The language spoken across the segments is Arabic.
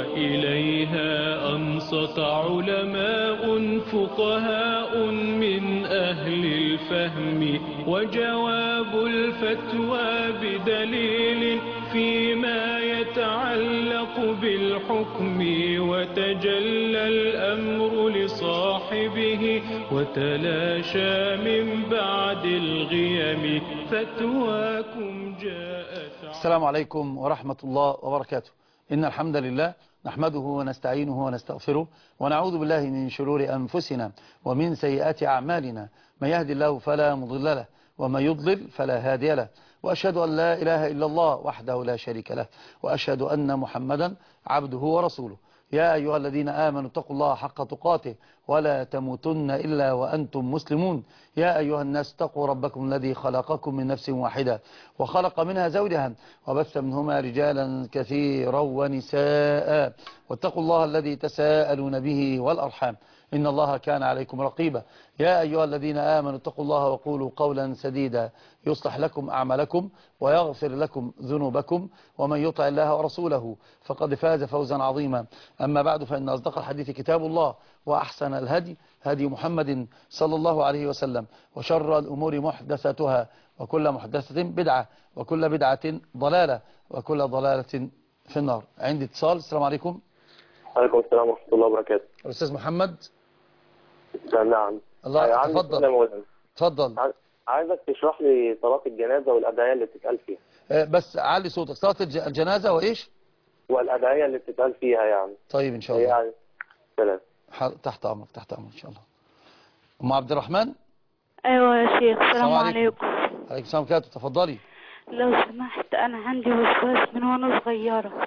وإليها أنصت علماء فقهاء من أهل الفهم، وجواب الفتوى بدليل فيما يتعلق بالحكم، وتجلى الأمر لصاحبه وتلاشى من بعد الغيم، فتواكم جاءت. السلام عليكم ورحمة الله وبركاته. إن الحمد لله نحمده ونستعينه ونستغفره ونعوذ بالله من شرور أنفسنا ومن سيئات أعمالنا، من يهدي الله فلا مضل له ومن يضلل فلا هادي له، وأشهد أن لا إله إلا الله وحده لا شريك له، وأشهد أن محمدا عبده ورسوله. يا أيها الذين آمنوا اتقوا الله حق تقاته ولا تموتن إلا وأنتم مسلمون. يا أيها الناس اتقوا ربكم الذي خلقكم من نفس واحدة وخلق منها زوجها وبث منهما رجالا كثيرا ونساء، واتقوا الله الذي تساءلون به والأرحام إن الله كان عليكم رقيبا. يا أيها الذين آمنوا اتقوا الله وقولوا قولا سديدا يصلح لكم أعمالكم ويغفر لكم ذنوبكم، ومن يطع الله ورسوله فقد فاز فوزا عظيما. أما بعد، فإن أصدق الحديث كتاب الله، وأحسن الهدي هدي محمد صلى الله عليه وسلم، وشر الأمور محدثاتها، وكل محدثة بدعة، وكل بدعة ضلالة، وكل ضلالة في النار. عندي اتصال. السلام عليكم. وعليكم السلام ورحمة الله وبركاته. الأستاذ محمد. نعم. الله تفضل. تفضل. عايزك تشرح لي صلاة الجنازة والأدعية اللي بتتقال فيها. بس علي صوتك. صلاة الجنازة وإيش؟ والأدعية اللي بتتقال فيها يعني. طيب إن شاء الله. يعني سلام. تحت أمرك تحت أمرك إن شاء الله. أم عبد الرحمن. أيوة يا شيخ. السلام عليكم. عليكم السلام ورحمة الله. تفضلي. لو سمحت، أنا عندي وسواس من وأنا صغيرة.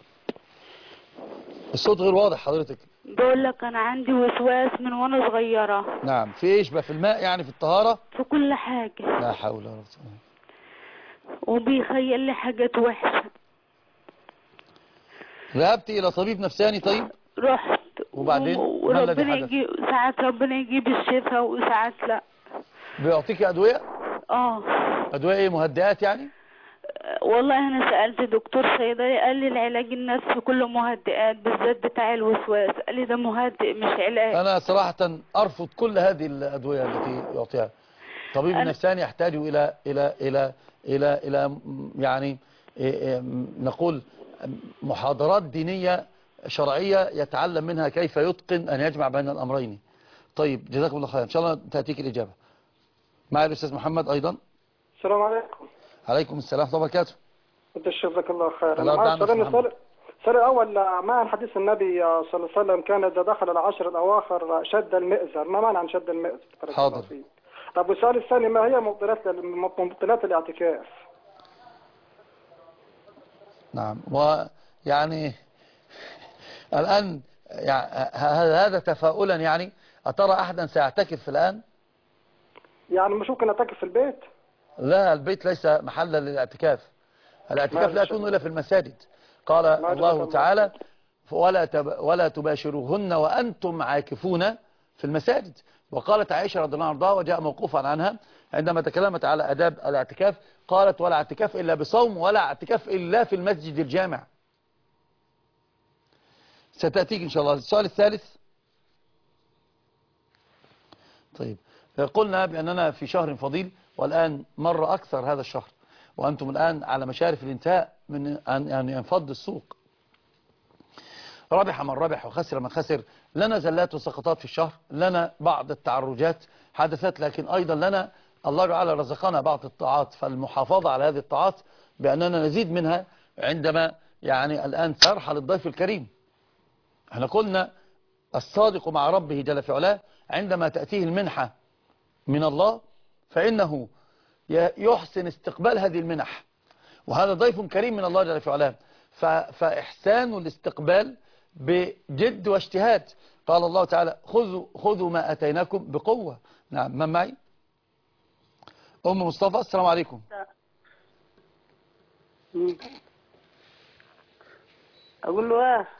الصوت غير واضح حضرتك. بقول لك أنا عندي وسواس من وأنا صغيرة. نعم. في إيش بقى؟ في الماء يعني؟ في الطهارة؟ في كل حاجة. لا حول ولا قوة. وبيخيل لي حاجات وحشة. ذهبتي إلى طبيب نفساني؟ طيب رحت. وبعدين وربنا يجيب ساعات، ربنا يجيب الشفاء وساعات لا. بيعطيكي أدوية؟ أدوية إيه؟ مهدئات يعني؟ والله أنا سألت دكتور صيدلي قال لي العلاج النفسي كله مهدئات، بالذات بتاع الوسواس، قال لي ده مهدئ مش علاج. أنا صراحة أرفض كل هذه الأدوية التي يعطيها. طبيب النفساني يحتاج إلى إلى إلى إلى إلى يعني نقول محاضرات دينية شرعية يتعلم منها كيف يتقن أن يجمع بين الأمرين. طيب جزاكم الله خير، إن شاء الله تأتيك الإجابة. معي الأستاذ محمد أيضا. السلام عليكم. عليكم السلام ورحمة الله وبركاته. انت جزاك الله خير. السؤال الأول، معنى حديث النبي صلى الله عليه وسلم كان إذا دخل العشر الأواخر شد المئزر، ما معنى عن شد المئزر؟ حاضر. طب والسؤال الثاني، ما هي مبطلات الاعتكاف؟ نعم. ويعني الآن هذا تفاؤلا يعني، أترى أحدا سيعتكف الآن؟ يعني مش ممكن أعتكف في البيت؟ لا، البيت ليس محلا للاعتكاف. الاعتكاف لا يكون إلا في المساجد. قال الله تعالى ولا تباشروهن وأنتم عاكفون في المساجد. وقالت عائشة رضي الله عنها وجاء موقوفا عنها عندما تكلمت على آداب الاعتكاف، قالت ولا اعتكاف إلا بصوم ولا اعتكاف إلا في المسجد الجامع. ستأتيك إن شاء الله. السؤال الثالث. طيب، قلنا بأننا في شهر فضيل، والآن مر أكثر هذا الشهر، وأنتم الآن على مشارف الانتهاء من أن ينفض السوق. ربح من ربح وخسر من خسر. لنا زلات وسقطات في الشهر، لنا بعض التعرجات حدثت، لكن أيضا لنا الله تعالى رزقنا بعض الطاعات، فالمحافظة على هذه الطاعات بأننا نزيد منها عندما يعني الآن سيرحل الضيف الكريم. احنا قلنا الصادق مع ربه جل في علاه عندما تأتيه المنحة من الله فإنه يحسن استقبال هذه المنح، وهذا ضيف كريم من الله جل في علاه، فإحسان الاستقبال بجد واجتهاد. قال الله تعالى خذوا ما أتيناكم بقوة. نعم. من معي؟ أم مصطفى. السلام عليكم. أقول له إيه؟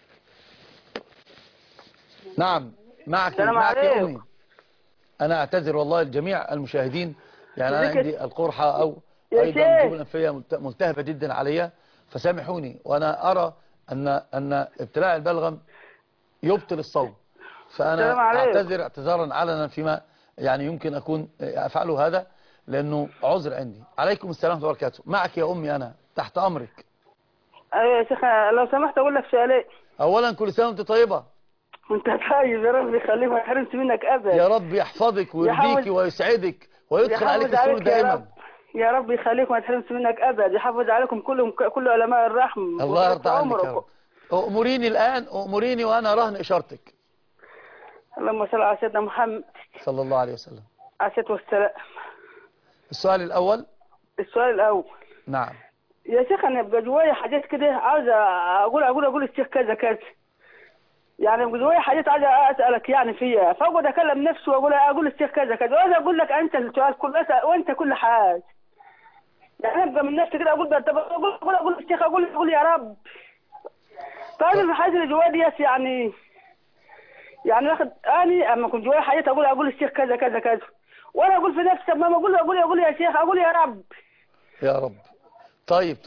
نعم معك يا أمي. أنا أعتذر والله لجميع المشاهدين، يعني أنا عندي القرحة أو أيضا الجبنة الأنفية ملتهبة جدا عليا، فسامحوني. وأنا أرى أن ابتلاع البلغم يبطل الصوم، السلام فأنا عليكم. أعتذر اعتذارا علنا فيما يعني يمكن أكون أفعله هذا لأنه عذر عندي. عليكم السلام ورحمة الله وبركاته. معك يا أمي، أنا تحت أمرك. ايوه يا شيخ، لو سمحت اقول لك سؤالين. أولا كل سنة وأنت طيبة. انت طيب، يا رب يخليك ما يحرمش منك ابدا. يا رب يحفظك ويرضيك ويسعدك ويدخل عليك يحافظ السرور عليك يا دائما. رب. يا رب يخليك ما يحرمش منك ابدا، يحافظ عليكم كلهم، كل علماء الرحم. الله يرضى عنك يا رب. أموريني الآن، أموريني وأنا رهن إشارتك. اللهم صل على سيدنا محمد صلى الله عليه وسلم. عليه الصلاه والسلام. السؤال الأول. السؤال الاول. نعم يا شيخ، انا بقى جوايا حاجات كده عاوز اقول الشيخ كذا كذا، يعني بقى جوايا حاجات عايز اسالك يعني فيها، فاقعد اكلم نفسي واقول الشيخ كذا كذا، وعايز اقول لك انت السؤال كله وانت كل حاجه، يعني ابقى من نفسي كده اقول اقول الشيخ، اقول يا رب. طيب الحاجات اللي جوايا ديت يعني واخد اني اما كنت جوايا حاجات اقول الشيخ كذا كذا كذا، وانا اقول في نفسي ما اقول يا شيخ، اقول يا رب. يا رب. طيب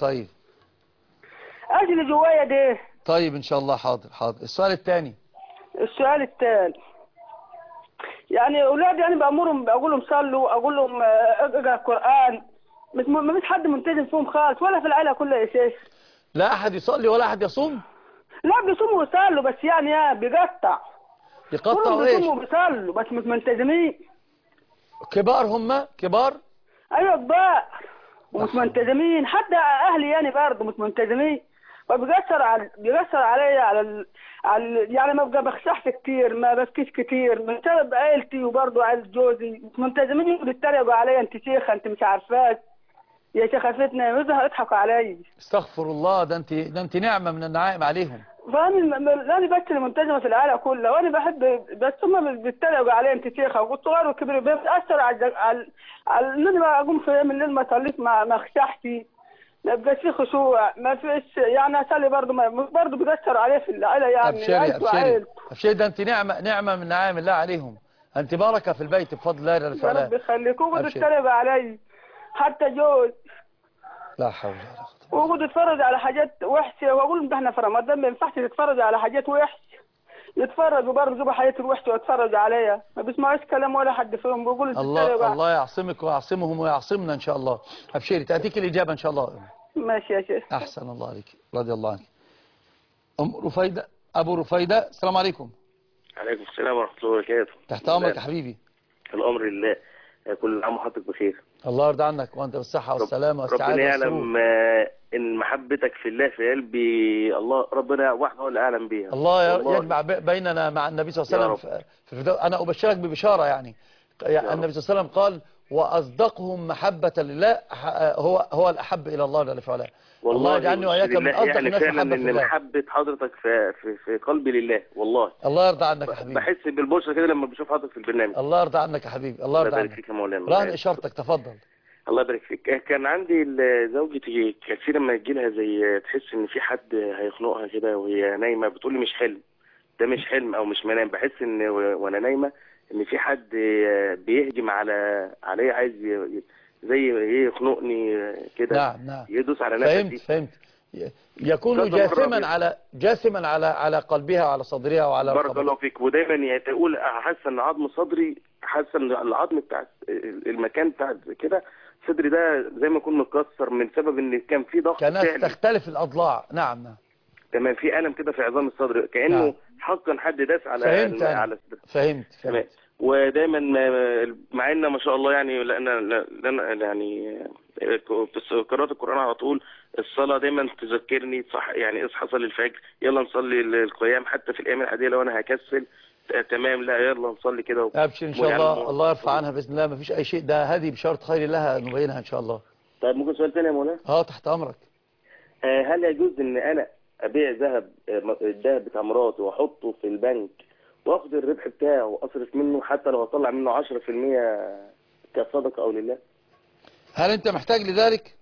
ايش اللي جوايا ده؟ طيب إن شاء الله. حاضر. السؤال الثاني. السؤال الثاني، يعني اولادي يعني بامرهم، اقول لهم صلوا، اقول لهم اقرا القران، ما فيش حد ملتزم فيهم خالص، ولا في العيله كلها يا شيخ. لا أحد يصلي ولا أحد يصوم. لا بيصوموا ويصلوا بس يعني بيقطع. يقطعوا إيش؟ بيصوموا وبيصلوا بس مش ملتزمين. كبار هم كبار. ايوه كبار ومش ملتزمين، حتى اهلي يعني برضه مش ملتزمين، فبيأثر عليا على يعني ما بخشعش كتير، ما بسكيش كتير من سبب عيلتي، وبرضه عيلة جوزي مش ملتزمين، يقعدوا يتريقوا عليا، انت شيخه، انت مش عارفاك يا شيخه فتنه، يضحكوا عليا. استغفر الله. ده انت نعمة من النعائم عليهم. فأنا بس اللي ملتزمة في العالم كلها، وأنا بحب، بس هم بيتريقوا عليا أنت شيخة، والصغار والكبير بيأثر على إن أنا أقوم في يوم الليل ما أصليش، ما أخشعش، ما يبقاش في خشوع، ما فيش يعني أصلي برضه بيأثر عليه في العيلة يعني. أبشري. ده أنت نعمة من نعائم الله عليهم. أنت بركة في البيت بفضل الله جل وعلا. يا رب يخليكم. بيتريقوا علي حتى جوز. لا حول ولا قوة. ويقعدوا يتفرجوا على حاجات وحشه، واقول لهم ده احنا في رمضان ما ينفعش تتفرجوا على حاجات وحشه، يتفرجوا برضه يجيبوا حاجات الوحشه ويتفرجوا عليها، ما بيسمعوش كلام ولا حد فيهم، بيقولوا الله يعصمك ويعصمهم ويعصمنا ان شاء الله. ابشري تاتيك الاجابه ان شاء الله. ماشي يا شيخ. احسن الله عليك، رضي الله عنك. ابو رفيده، السلام عليكم. عليكم السلام ورحمه الله وبركاته. تحت امرك يا حبيبي. الامر لله. كل عام وحضرتك بخير. الله يرضى عنك وانت بالصحه والسلامه والسعاده ربنا والسرور. يعلم ان محبتك في الله في قلبي، الله ربنا وحده هو اللي اعلم بيها. الله يجمع بيننا مع النبي صلى الله عليه وسلم في الفردوس. انا ابشرك ببشاره يعني النبي صلى الله عليه وسلم قال واصدقهم محبه لله هو الاحب الى الله جل وعلا. والله يجعلني واياك من اصدق يعني الناس فعلا محبه في ان الله. محبه حضرتك في قلبي لله والله. الله يرضى عنك يا حبيبي. بحس بالبشرة كده لما بشوف حضرتك في البرنامج. الله يرضى عنك يا حبيبي. الله يرضى عنك. فيك يا مولانا. رهن اشارتك، تفضل. الله يبارك فيك. كان عندي زوجتي كثير لما يجي لها زي تحس ان في حد هيخنقها كده وهي نايمه، بتقول لي مش حلم، ده مش حلم او مش منام، بحس ان وانا نايمه ان في حد بيهجم عليا، عايز زي يخنقني كده. نعم. يدوس على نفسي. فهمت. يكون جاثما على قلبها وعلى صدرها وعلى بارك الله فيك. ودايما تقول حاسه ان عظم صدري، حاسه ان العظم بتاع المكان بتاع كده صدري ده زي ما يكون متكسر من سبب ان كان في ضغط كانت تختلف الاضلاع. نعم. تمام. في الم كده في عظام الصدر كانه حقا حد داس على صدري. فهمت. ودايما مع ان ما شاء الله يعني لان يعني قراءة القرآن على طول، الصلاة دايما تذكرني صح، يعني اصحى صلي الفجر، يلا نصلي القيام، حتى في الايام العادية لو انا هكسل تمام، لا يلا نصلي كده. ابشر ان شاء الله. الله يرفع عنها باذن الله، ما فيش اي شيء، ده هذه بشارة خير لها نبينها ان شاء الله. طيب ممكن سؤال ثاني يا مولانا؟ تحت امرك. هل يجوز ان انا ابيع الذهب بتاع مراتي واحطه في البنك واخد الربح بتاعه واصرف منه، حتى لو هطلع منه 10% كصدقه او لله؟ هل انت محتاج لذلك؟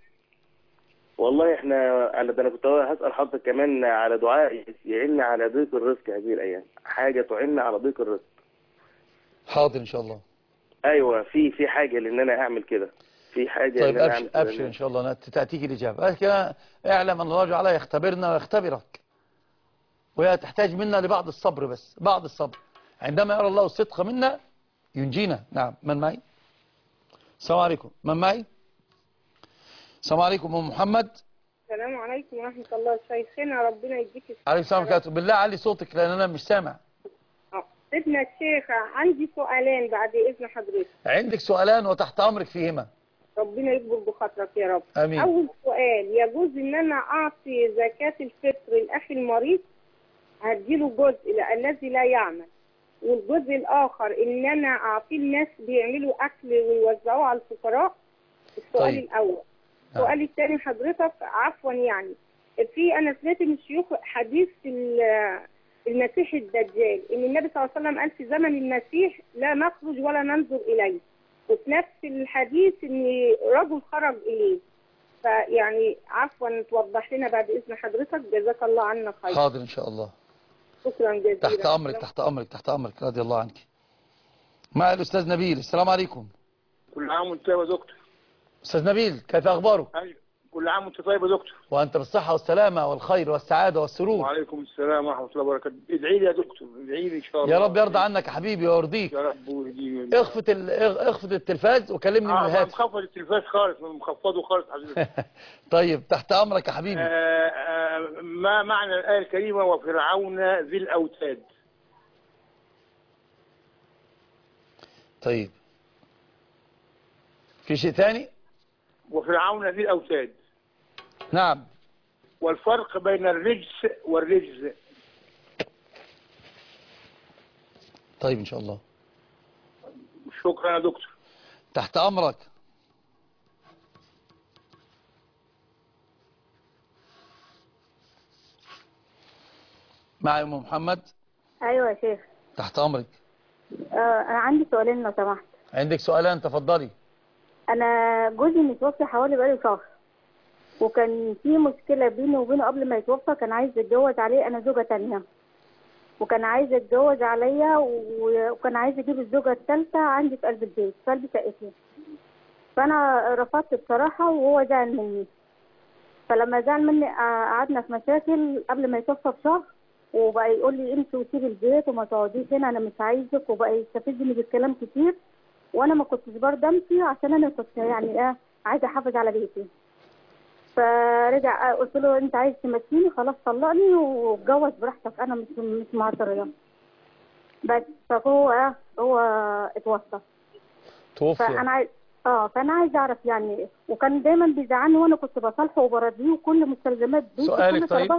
والله انا كنت هسأل حضرتك كمان على دعاء يعيننا على ضيق الرزق هذه الايام، حاجه تعيننا على ضيق الرزق. حاضر ان شاء الله. ايوه، في حاجه لان انا اعمل كده. في حاجة طيب إن أنا أبشر, أعمل أبشر إن شاء الله تأتيك الإجابة. لكن اعلم أن الله جعل يختبرنا ويختبرك، وهي تحتاج منا لبعض الصبر، بس بعض الصبر. عندما يرى الله الصدق منا ينجينا. نعم. من معي؟ السلام عليكم. من معي؟ السلام عليكم أم محمد. السلام عليكم ورحمة الله. شيخنا ربنا يديك الصحة. عليكم السلام عليكم. بالله علي صوتك لأن أنا مش سامع. سيدنا الشيخ، عندي سؤالين بعد إذن حضرتك. عندك سؤالان وتحت أمرك فيهما. ربنا يكبر بخاطرك يا رب. آمين. أول سؤال، يجوز إن أنا أعطي زكاة الفطر لأخي المريض؟ هديله جزء الذي لا يعمل، والجزء الآخر إن أنا أعطيه الناس بيعملوا أكل ويوزعوه على الفقراء. السؤال الأول. السؤال الثاني حضرتك، عفوا يعني، أنا سمعت من الشيوخ حديث المسيح الدجال، إن النبي صلى الله عليه وسلم قال في زمن المسيح لا نخرج ولا ننظر إليه، وفي نفس الحديث إن رجل خرج إليه. فيعني عفوا توضح لنا بعد إذن حضرتك، جزاك الله عنا خير. حاضر إن شاء الله. شكرا جزيلا. تحت أمرك تحت أمرك تحت أمرك، رضي الله عنك. مع الأستاذ نبيل. السلام عليكم. كل عام وانت طيب يا دكتور. أستاذ نبيل، كيف أخبارك؟ كل عام وانت طيب يا دكتور. وأنت بالصحة والسلامة والخير والسعادة والسرور. وعليكم السلام ورحمة الله وبركاته. ادعي لي يا دكتور، ادعي لي إن شاء الله. يا رب يرضى عنك يا حبيبي ويرضيك. يا رب ويهديك. اخفض التلفاز وكلمني من الهاتف. مخفض التلفاز خالص، مخفضه خالص حضرتك. طيب تحت أمرك يا حبيبي. ما معنى الآية الكريمة وفرعون ذي الأوتاد؟ طيب في شيء ثاني؟ وفرعون ذي الأوتاد. نعم. والفرق بين الرجس والرجز. طيب إن شاء الله. شكرا يا دكتور. تحت أمرك. معي أم محمد. أيوة يا شيخ. تحت أمرك. أنا عندي سؤالين لو سمحت. عندك سؤالان، تفضلي. أنا جوزي متوفي حوالي بقاله شهر، وكان في مشكلة بيني وبينه قبل ما يتوفى. كان عايز يتجوز عليه، أنا زوجة تانية، وكان عايز يتجوز عليا، وكان عايز يجيب الزوجة الثالثة عندي في قلب البيت في قلب شقتي. فأنا رفضت بصراحة وهو زعل مني. فلما زعل مني قعدنا في مشاكل قبل ما يتوفى بشهر، وبقى يقول لي امشي وسيبي البيت وما تقعديش هنا، أنا مش عايزك، وبقى يستفزني بالكلام كتير. وانا ما كنتش برضه امشي عشان انا كنت يعني عايزه احافظ على بيتي. فرجع قلت له انت عايز تمشيني خلاص طلقني واتجوز براحتك، انا مش معترضه. بس فهو هو اتوفى. فانا عايزه اعرف يعني، وكان دايما بيزعلني وانا كنت بصالحه وبرضيه وكل مستلزمات بيتي. سؤالك طيب؟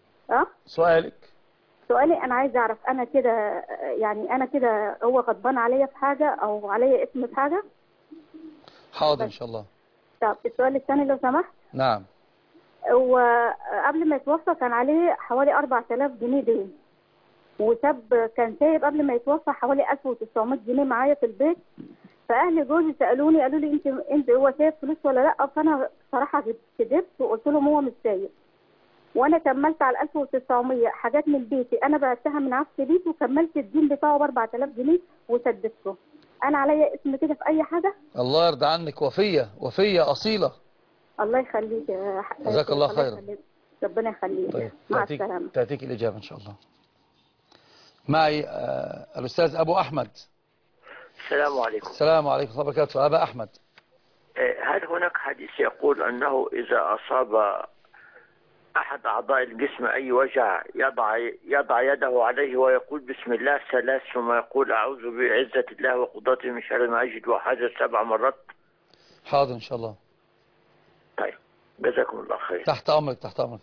سؤالي انا عايزه اعرف، انا كده يعني انا كده هو غضبان عليا في حاجه او عليا اسم في حاجه؟ حاضر ان شاء الله. طب السؤال الثاني لو سمحت. نعم. هو قبل ما يتوفى كان عليه حوالي 4000 جنيه دين، كان سايب قبل ما يتوفى حوالي 1900 جنيه معايا في البيت. فاهل جوزي سالوني قالوا لي انت هو سايب فلوس ولا لا؟ فانا صراحه كذبت وقلت لهم هو مش سايب، وانا كملت على 1900 حاجات من بيتي انا بعتها من عفش بيتي، وكملت الدين بتاعه ب 4000 جنيه وسددته. انا عليا اسم كده في اي حاجه؟ الله يرضى عنك. وفيه اصيله. الله يخليك. جزاك الله خيرا. ربنا يخليك. طيب. مع السلامه. تاتيك الاجابه ان شاء الله. معي الاستاذ ابو احمد. السلام عليكم. السلام عليكم ورحمه الله وبركاته. ابا احمد، هل هناك حديث يقول انه اذا اصاب أحد أعضاء الجسم أي وجع يضع يده عليه ويقول بسم الله 3 ثم يقول أعوذ بعزة الله وقدرته من شر ما أجد وحاجة 7 مرات؟ حاضر إن شاء الله. طيب جزاكم الله خير. تحت أمرك تحت أمرك.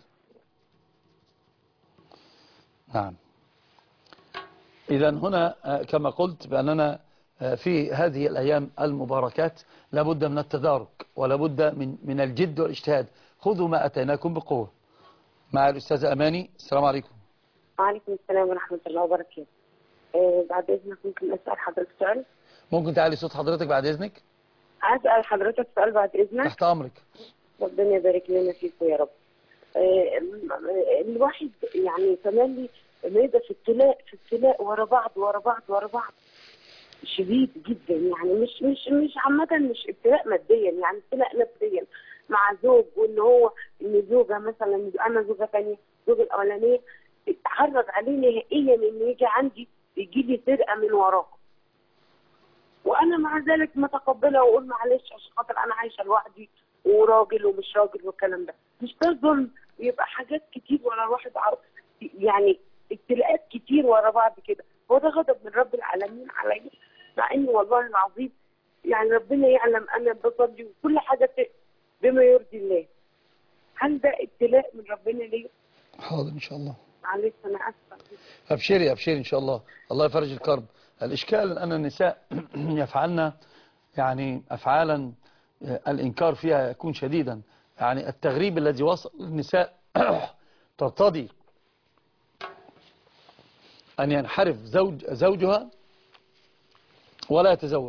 نعم. إذا هنا كما قلت بأننا في هذه الأيام المباركات لابد من التدارك ولابد من الجد والاجتهاد. خذوا ما أتيناكم بقوة. مع الأستاذة أماني. السلام عليكم. وعليكم السلام ورحمة الله وبركاته. بعد إذنك ممكن أسأل حضرتك سؤال؟ ممكن تعلي صوت حضرتك بعد إذنك؟ أسأل حضرتك سؤال بعد إذنك؟ تحت أمرك. ربنا يبارك لنا فيكم يا رب. الواحد يعني تملي ما يبقى في ابتلاء ورا بعض. شديد جدا، يعني مش عامة، مش ابتلاء ماديا، يعني ابتلاء نفسيا مع زوج، وان هو ان زوجة مثلا، انا زوجة ثانية، الزوجة الاولانية اتعرض عليه نهائيا ان يجي عندي يجي لي سرقة من وراه، وانا مع ذلك متقبلة واقول معلش عشان خاطر انا عايشة لوحدي وراجل ومش راجل والكلام ده. مش ده ظلم؟ يبقى حاجات كتير ورا الواحد يعني ابتلاءات كتير ورا بعض كده، هو ده غضب من رب العالمين عليا؟ مع ان والله العظيم يعني ربنا يعلم انا بصلي وكل حاجه بما يرضي الله. هل ده ابتلاء من ربنا ليا؟ حاضر ان شاء الله. معلش انا اسفه. ابشري ابشري ان شاء الله، الله يفرج الكرب. الاشكال ان النساء يفعلن يعني افعالا الانكار فيها يكون شديدا، يعني التغريب الذي وصل النساء ترتضي أن ينحرف زوجها ولا يتزوج،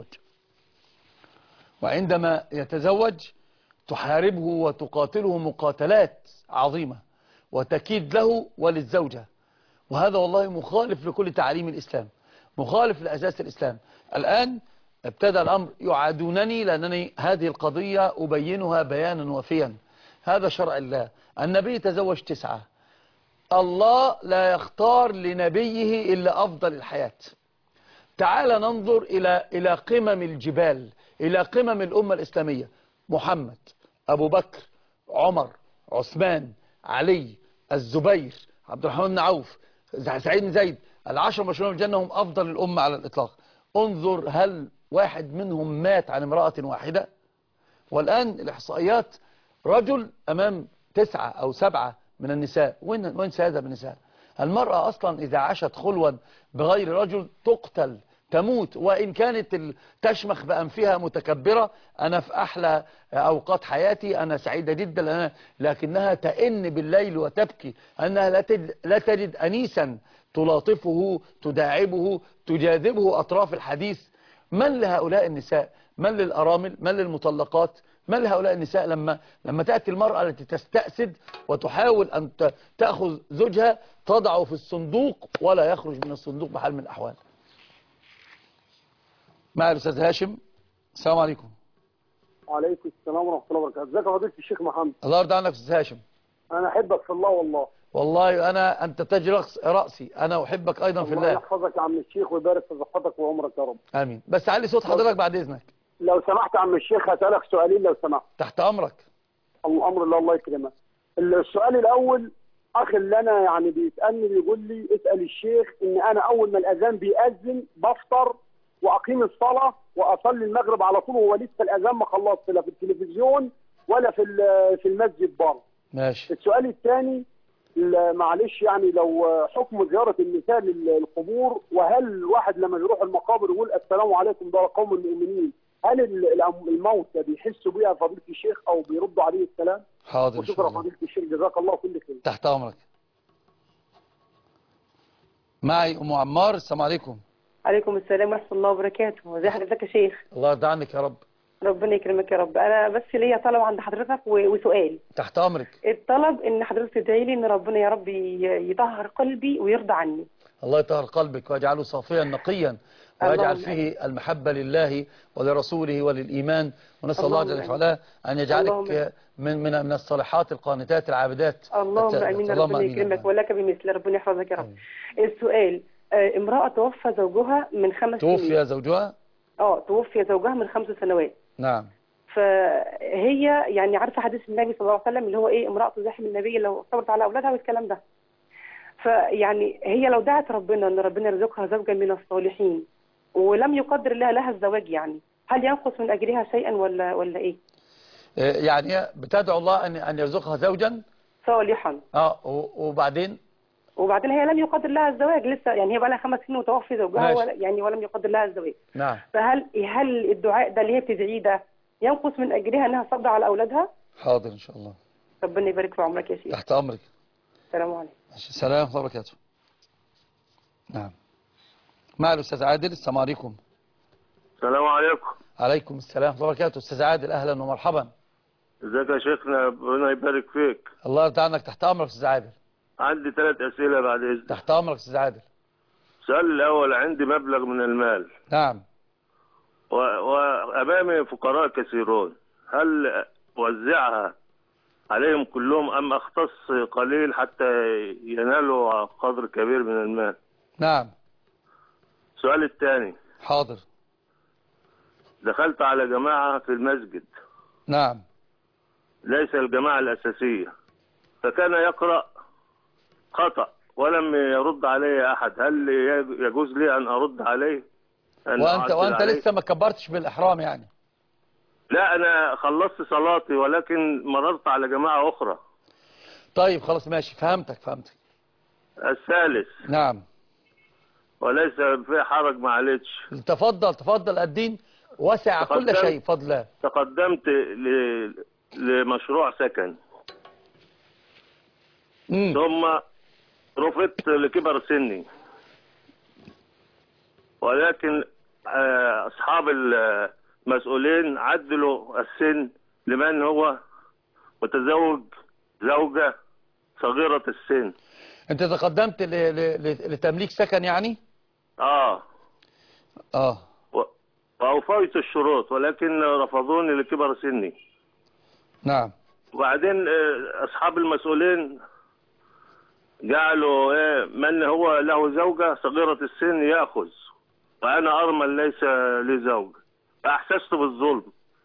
وعندما يتزوج تحاربه وتقاتله مقاتلات عظيمة وتكيد له وللزوجة، وهذا والله مخالف لكل تعاليم الإسلام، مخالف لأساس الإسلام. الآن ابتدى الأمر يعادونني لأنني هذه القضية أبينها بيانا وفيا. هذا شرع الله، النبي تزوج 9، الله لا يختار لنبيه إلا أفضل الحياة. تعال ننظر إلى قمم الجبال، إلى قمم الأمة الإسلامية، محمد، أبو بكر، عمر، عثمان، علي، الزبير، عبد الرحمن بن عوف، سعيد بن زيد، ال10 المبشرون بالجنة هم أفضل الأمة على الإطلاق. انظر هل واحد منهم مات عن امرأة واحدة؟ والآن الإحصائيات رجل أمام 9 أو 7 من النساء. وين سيذهب النساء؟ المرأة أصلا إذا عاشت خلوا بغير رجل تقتل، تموت، وإن كانت تشمخ بأنفها متكبرة، أنا في أحلى أوقات حياتي، أنا سعيدة جدا، لكنها تئن بالليل وتبكي أنها لا تجد أنيسا تلاطفه، تداعبه، تجاذبه أطراف الحديث. من لهؤلاء النساء؟ من للأرامل؟ من للمطلقات؟ من لهؤلاء النساء لما تأتي المرأة التي تستأسد وتحاول أن تأخذ زوجها تضعه في الصندوق ولا يخرج من الصندوق بحال من الأحوال؟ مع الأستاذ هاشم. السلام عليكم. وعليكم السلام ورحمة الله وبركاته. ازيك يا فضيلة الشيخ محمد؟ الله يرضى عنك أستاذ هاشم. أنا أحبك في الله والله. والله أنت تاج رأسي، أنا أحبك أيضا في الله. الله يحفظك يا عم الشيخ ويبارك في صحتك وعمرك يا رب. آمين. بس علي صوت حضرتك بعد إذنك. لو سمحت يا عم الشيخ هسألك سؤالين لو سمحت. تحت أمرك. الأمر لله، الله يكرمك. السؤال الأول، أخي اللي أنا يعني بيسألني بيقول لي اسأل الشيخ إن أنا أول ما الأذان بيأذن بفطر وأقيم الصلاة وأصلي المغرب على طول، وهو لسه الأذان ما خلصش لا في التلفزيون ولا في المسجد بره. ماشي. السؤال الثاني، معلش يعني لو حكم زيارة النساء للقبور، وهل واحد لما يروح المقابر يقول السلام عليكم دار قوم المؤمنين، هل الموتى بيحسوا بيها فضيلة الشيخ او بيردوا عليه السلام؟ حاضر. وشكرا فضيلة الشيخ، جزاك الله كل خير. تحت امرك. معي ام عمار. السلام عليكم. عليكم السلام ورحمة الله وبركاته. ازي حضرتك يا شيخ؟ الله يرضى عنك يا رب. ربنا يكرمك يا رب. انا بس ليا طلب عند حضرتك وسؤال. تحت امرك. الطلب ان حضرتك تدعي لي ان ربنا يا رب يطهر قلبي ويرضى عني. الله يطهر قلبك ويجعله صافيا نقيا ويجعل فيه المحبة لله ولرسوله وللإيمان، ونسأل الله جل وعلا أن يجعلك من الصالحات القانتات العابدات. اللهم امين. ربنا يكرمك ولك بمثل. ربنا يحفظك يا رب. السؤال، امرأة توفى زوجها من 5 سنين. توفي زوجها؟ توفي زوجها من 5 سنوات. نعم. فهي يعني عارفة حديث النبي صلى الله عليه وسلم اللي هو ايه، امرأة تزاحم النبي لو صبرت على أولادها والكلام ده. فيعني هي لو دعت ربنا ان ربنا يرزقها زوجا من الصالحين ولم يقدر الله لها الزواج، يعني هل ينقص من اجرها شيئا ولا ايه؟ يعني بتدعو الله ان يرزقها زوجا صالحا. وبعدين هي لم يقدر لها الزواج لسه، يعني هي بقى لها 5 سنين وتوفي زوجها ولم يقدر لها الزواج. نعم. فهل الدعاء ده اللي هي بتدعيه ده ينقص من اجرها انها تصبر على اولادها؟ حاضر ان شاء الله. ربنا يبارك في عمرك يا شيخ. تحت امرك. السلام عليكم. السلام ورحمة الله وبركاته. نعم. مع الأستاذ عادل. السلام عليكم. السلام عليكم. عليكم السلام ورحمة الله وبركاته. أستاذ عادل أهلا ومرحبا. ازيك يا شيخنا؟ ربنا يبارك فيك. الله يرضى عنك. تحت أمرك أستاذ عادل. عندي 3 أسئلة بعد إذنك. تحت أمرك أستاذ عادل. السؤال الأول، عندي مبلغ من المال. نعم. وأمامي فقراء كثيرون، هل أوزعها عليهم كلهم أم أختص قليل حتى ينالوا قدر كبير من المال؟ نعم. السؤال الثاني. حاضر. دخلت على جماعة في المسجد. نعم. ليس الجماعة الأساسية، فكان يقرأ خطأ ولم يرد عليه أحد، هل يجوز لي أن أرد عليه؟ وأنت لسه ما كبرتش بالإحرام يعني؟ لا، أنا خلصت صلاتي ولكن مررت على جماعة أخرى. طيب خلاص ماشي، فهمتك. الثالث. نعم. وليس في حرج، معلش. تفضل، الدين وسع كل شيء فضلا. تقدمت لمشروع سكن. ثم رفضت لكبر سني، ولكن أصحاب المسؤولين عدلوا السن لمن هو متزوج زوجة صغيرة السن. أنت تقدمت لتمليك سكن يعني؟ وأوفيت الشروط ولكن رفضوني لكبر سني. نعم. وبعدين أصحاب المسؤولين جعلوا من هو له زوجة صغيرة السن يأخذ، وأنا أرمل ليس لي زوج، فأحسست بالظلم،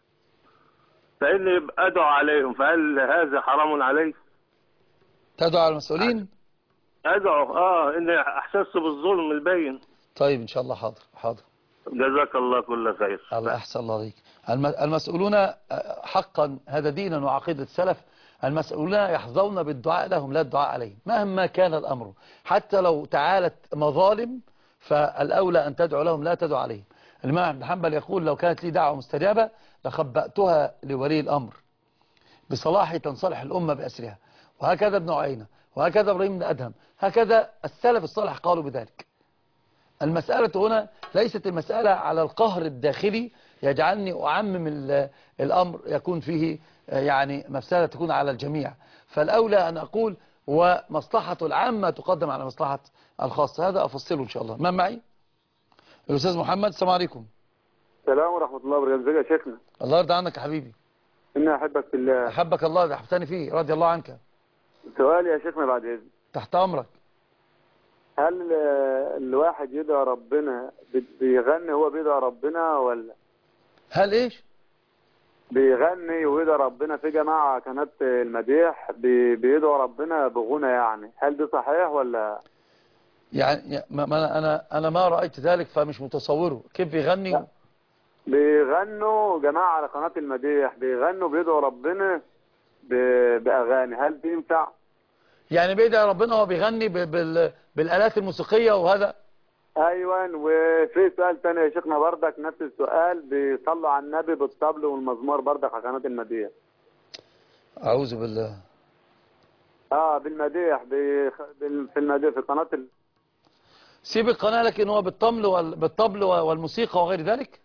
فإني أدعو عليهم، فهل هذا حرام علي؟ تدعو على المسؤولين؟ أدعو إني أحسست بالظلم البين. طيب إن شاء الله. حاضر. جزاك الله كل خير. الله أحسن الله عليك. المسؤولون حقا، هذا دينا وعقيدة السلف، المسؤولون يحظون بالدعاء لهم لا الدعاء عليهم مهما كان الأمر، حتى لو تعالت مظالم فالأولى أن تدعو لهم لا تدعو عليهم. الإمام أحمد بن حنبل يقول: لو كانت لي دعوة مستجابة لخبأتها لولي الأمر بصلاح تنصلح الأمة بأسرها. وهكذا ابن عيينة، وهكذا إبراهيم بن أدهم، هكذا السلف الصالح قالوا بذلك. المسألة هنا ليست المسألة على القهر الداخلي يجعلني أعمم الأمر يكون فيه يعني مفسدة تكون على الجميع، فالأولى أن أقول ومصلحة العامة تقدم على مصلحة الخاصة. هذا أفصله إن شاء الله. من معي؟ الأستاذ محمد. السلام عليكم. السلام ورحمة الله وبركاته. ازيك يا شيخنا؟ الله يرضى عنك يا حبيبي. إني أحبك في الله. أحبك الله، ده أحبتني فيه رضي الله عنك. سؤالي يا شيخنا بعد إذن. تحت أمرك. هل الواحد يدعى ربنا بيغني هو بيدعى ربنا ولا؟ هل إيش؟ بيغني ويدعى ربنا في جماعة قناة المديح بيدعى ربنا بغنى يعني، هل ده صحيح ولا؟ يعني أنا ما رأيت ذلك فمش متصوره. كيف بيغني؟ بيغنوا جماعة على قناة المديح بيغنوا بيدعوا ربنا بأغاني، هل بينفع؟ يعني بيدعي ربنا وهو بيغني بالآلات الموسيقية وهذا؟ ايوه. وفي سؤال تاني يا شيخنا بردك نفس السؤال، بيصلوا على النبي بالطبل والمزمار بردك على قناة المديح. أعوذ بالله. بالمديح في المديح في قناة سيب القناة، لكن هو بالطبل والموسيقى وغير ذلك.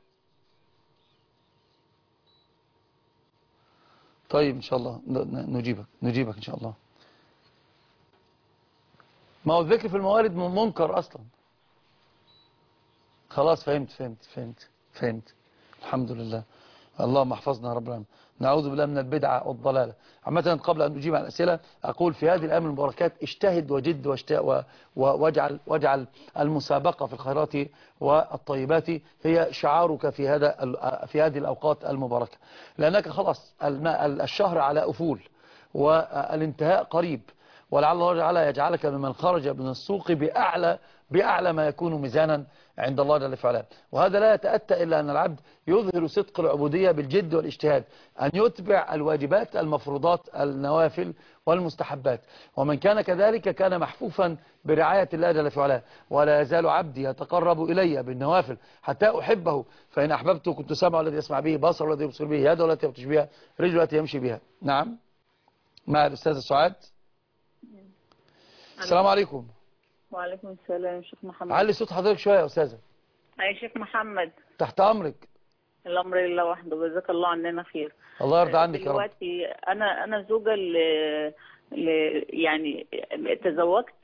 طيب إن شاء الله نجيبك إن شاء الله. ما هو الذكر في الموالد منكر أصلا. خلاص فهمت. الحمد لله. اللهم احفظنا يا رب العالمين. نعوذ بالله من البدعة والضلالة. عامة قبل أن نجيب عن الأسئلة أقول في هذه الأيام المباركات اجتهد وجد واجعل المسابقة في الخيرات والطيبات هي شعارك في هذه الأوقات المباركة، لأنك خلاص الشهر على أفول والانتهاء قريب، ولعل الله تعالى يجعلك ممن خرج من السوق بأعلى ما يكون ميزانا عند الله جل وعلا. وهذا لا يتأتى إلا أن العبد يظهر صدق العبودية بالجد والاجتهاد، أن يتبع الواجبات المفروضات النوافل والمستحبات، ومن كان كذلك كان محفوفا برعاية الله جل وعلا. ولا يزال عبدي يتقرب إلي بالنوافل حتى أحبه، فإن أحببته كنت سمع الذي يسمع به، بصر الذي يبصر به، يد التي يبطش بها، رجل التي يمشي بها. نعم. مع الأستاذ سعاد. السلام عليكم. وعليكم السلام يا شيخ محمد. علي صوت حضرتك شوية يا أستاذة. يا شيخ محمد. تحت أمرك. الأمر لله وحده، جزاك الله عننا خير. الله يرضى عنك يا رب. دلوقتي أنا زوجة يعني تزوجت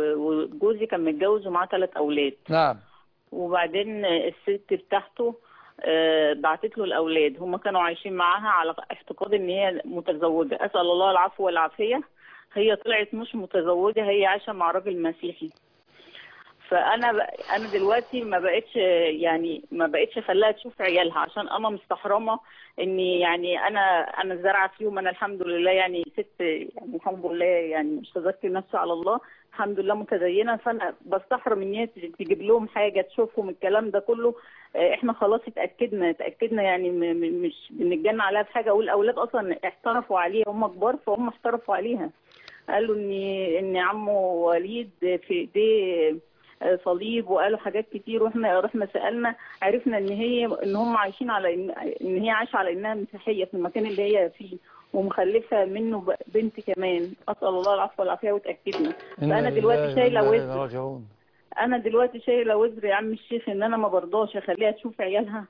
وجوزي كان متجوز ومعاه 3 أولاد. نعم. وبعدين الست بتاعته بعتت له الاولاد، هم كانوا عايشين معاها على اعتقاد ان هي متزوجه، اسال الله العفو والعافيه. هي طلعت مش متزوجه، هي عايشه مع راجل مسيحي. فانا دلوقتي ما بقتش اخليها تشوف عيالها، عشان انا مستحرمه اني يعني انا زارعه فيهم. انا الحمد لله يعني ست، يعني الحمد لله يعني مش تزكي نفسي على الله، الحمد لله متدينه. فانا بستحرم ان هي تجيب لهم حاجه تشوفهم الكلام ده كله. احنا خلاص اتاكدنا يعني مش بنتجنن عليها في حاجه. والاولاد اصلا احترفوا عليها، هم كبار فهم احترفوا عليها. قالوا ان عمه وليد في ايديه صليب، وقالوا حاجات كتير. واحنا رحنا سالنا، عرفنا ان هم عايشين على ان هي عايشه على انها مسيحيه في المكان اللي هي فيه، ومخلفه منه بنت كمان. اسال الله العفو والعافيه وتاكدنا. فانا دلوقتي شايله وزر، انا دلوقتي شايله وزر يا عم الشيخ، ان انا ما برضاش اخليها تشوف عيالها.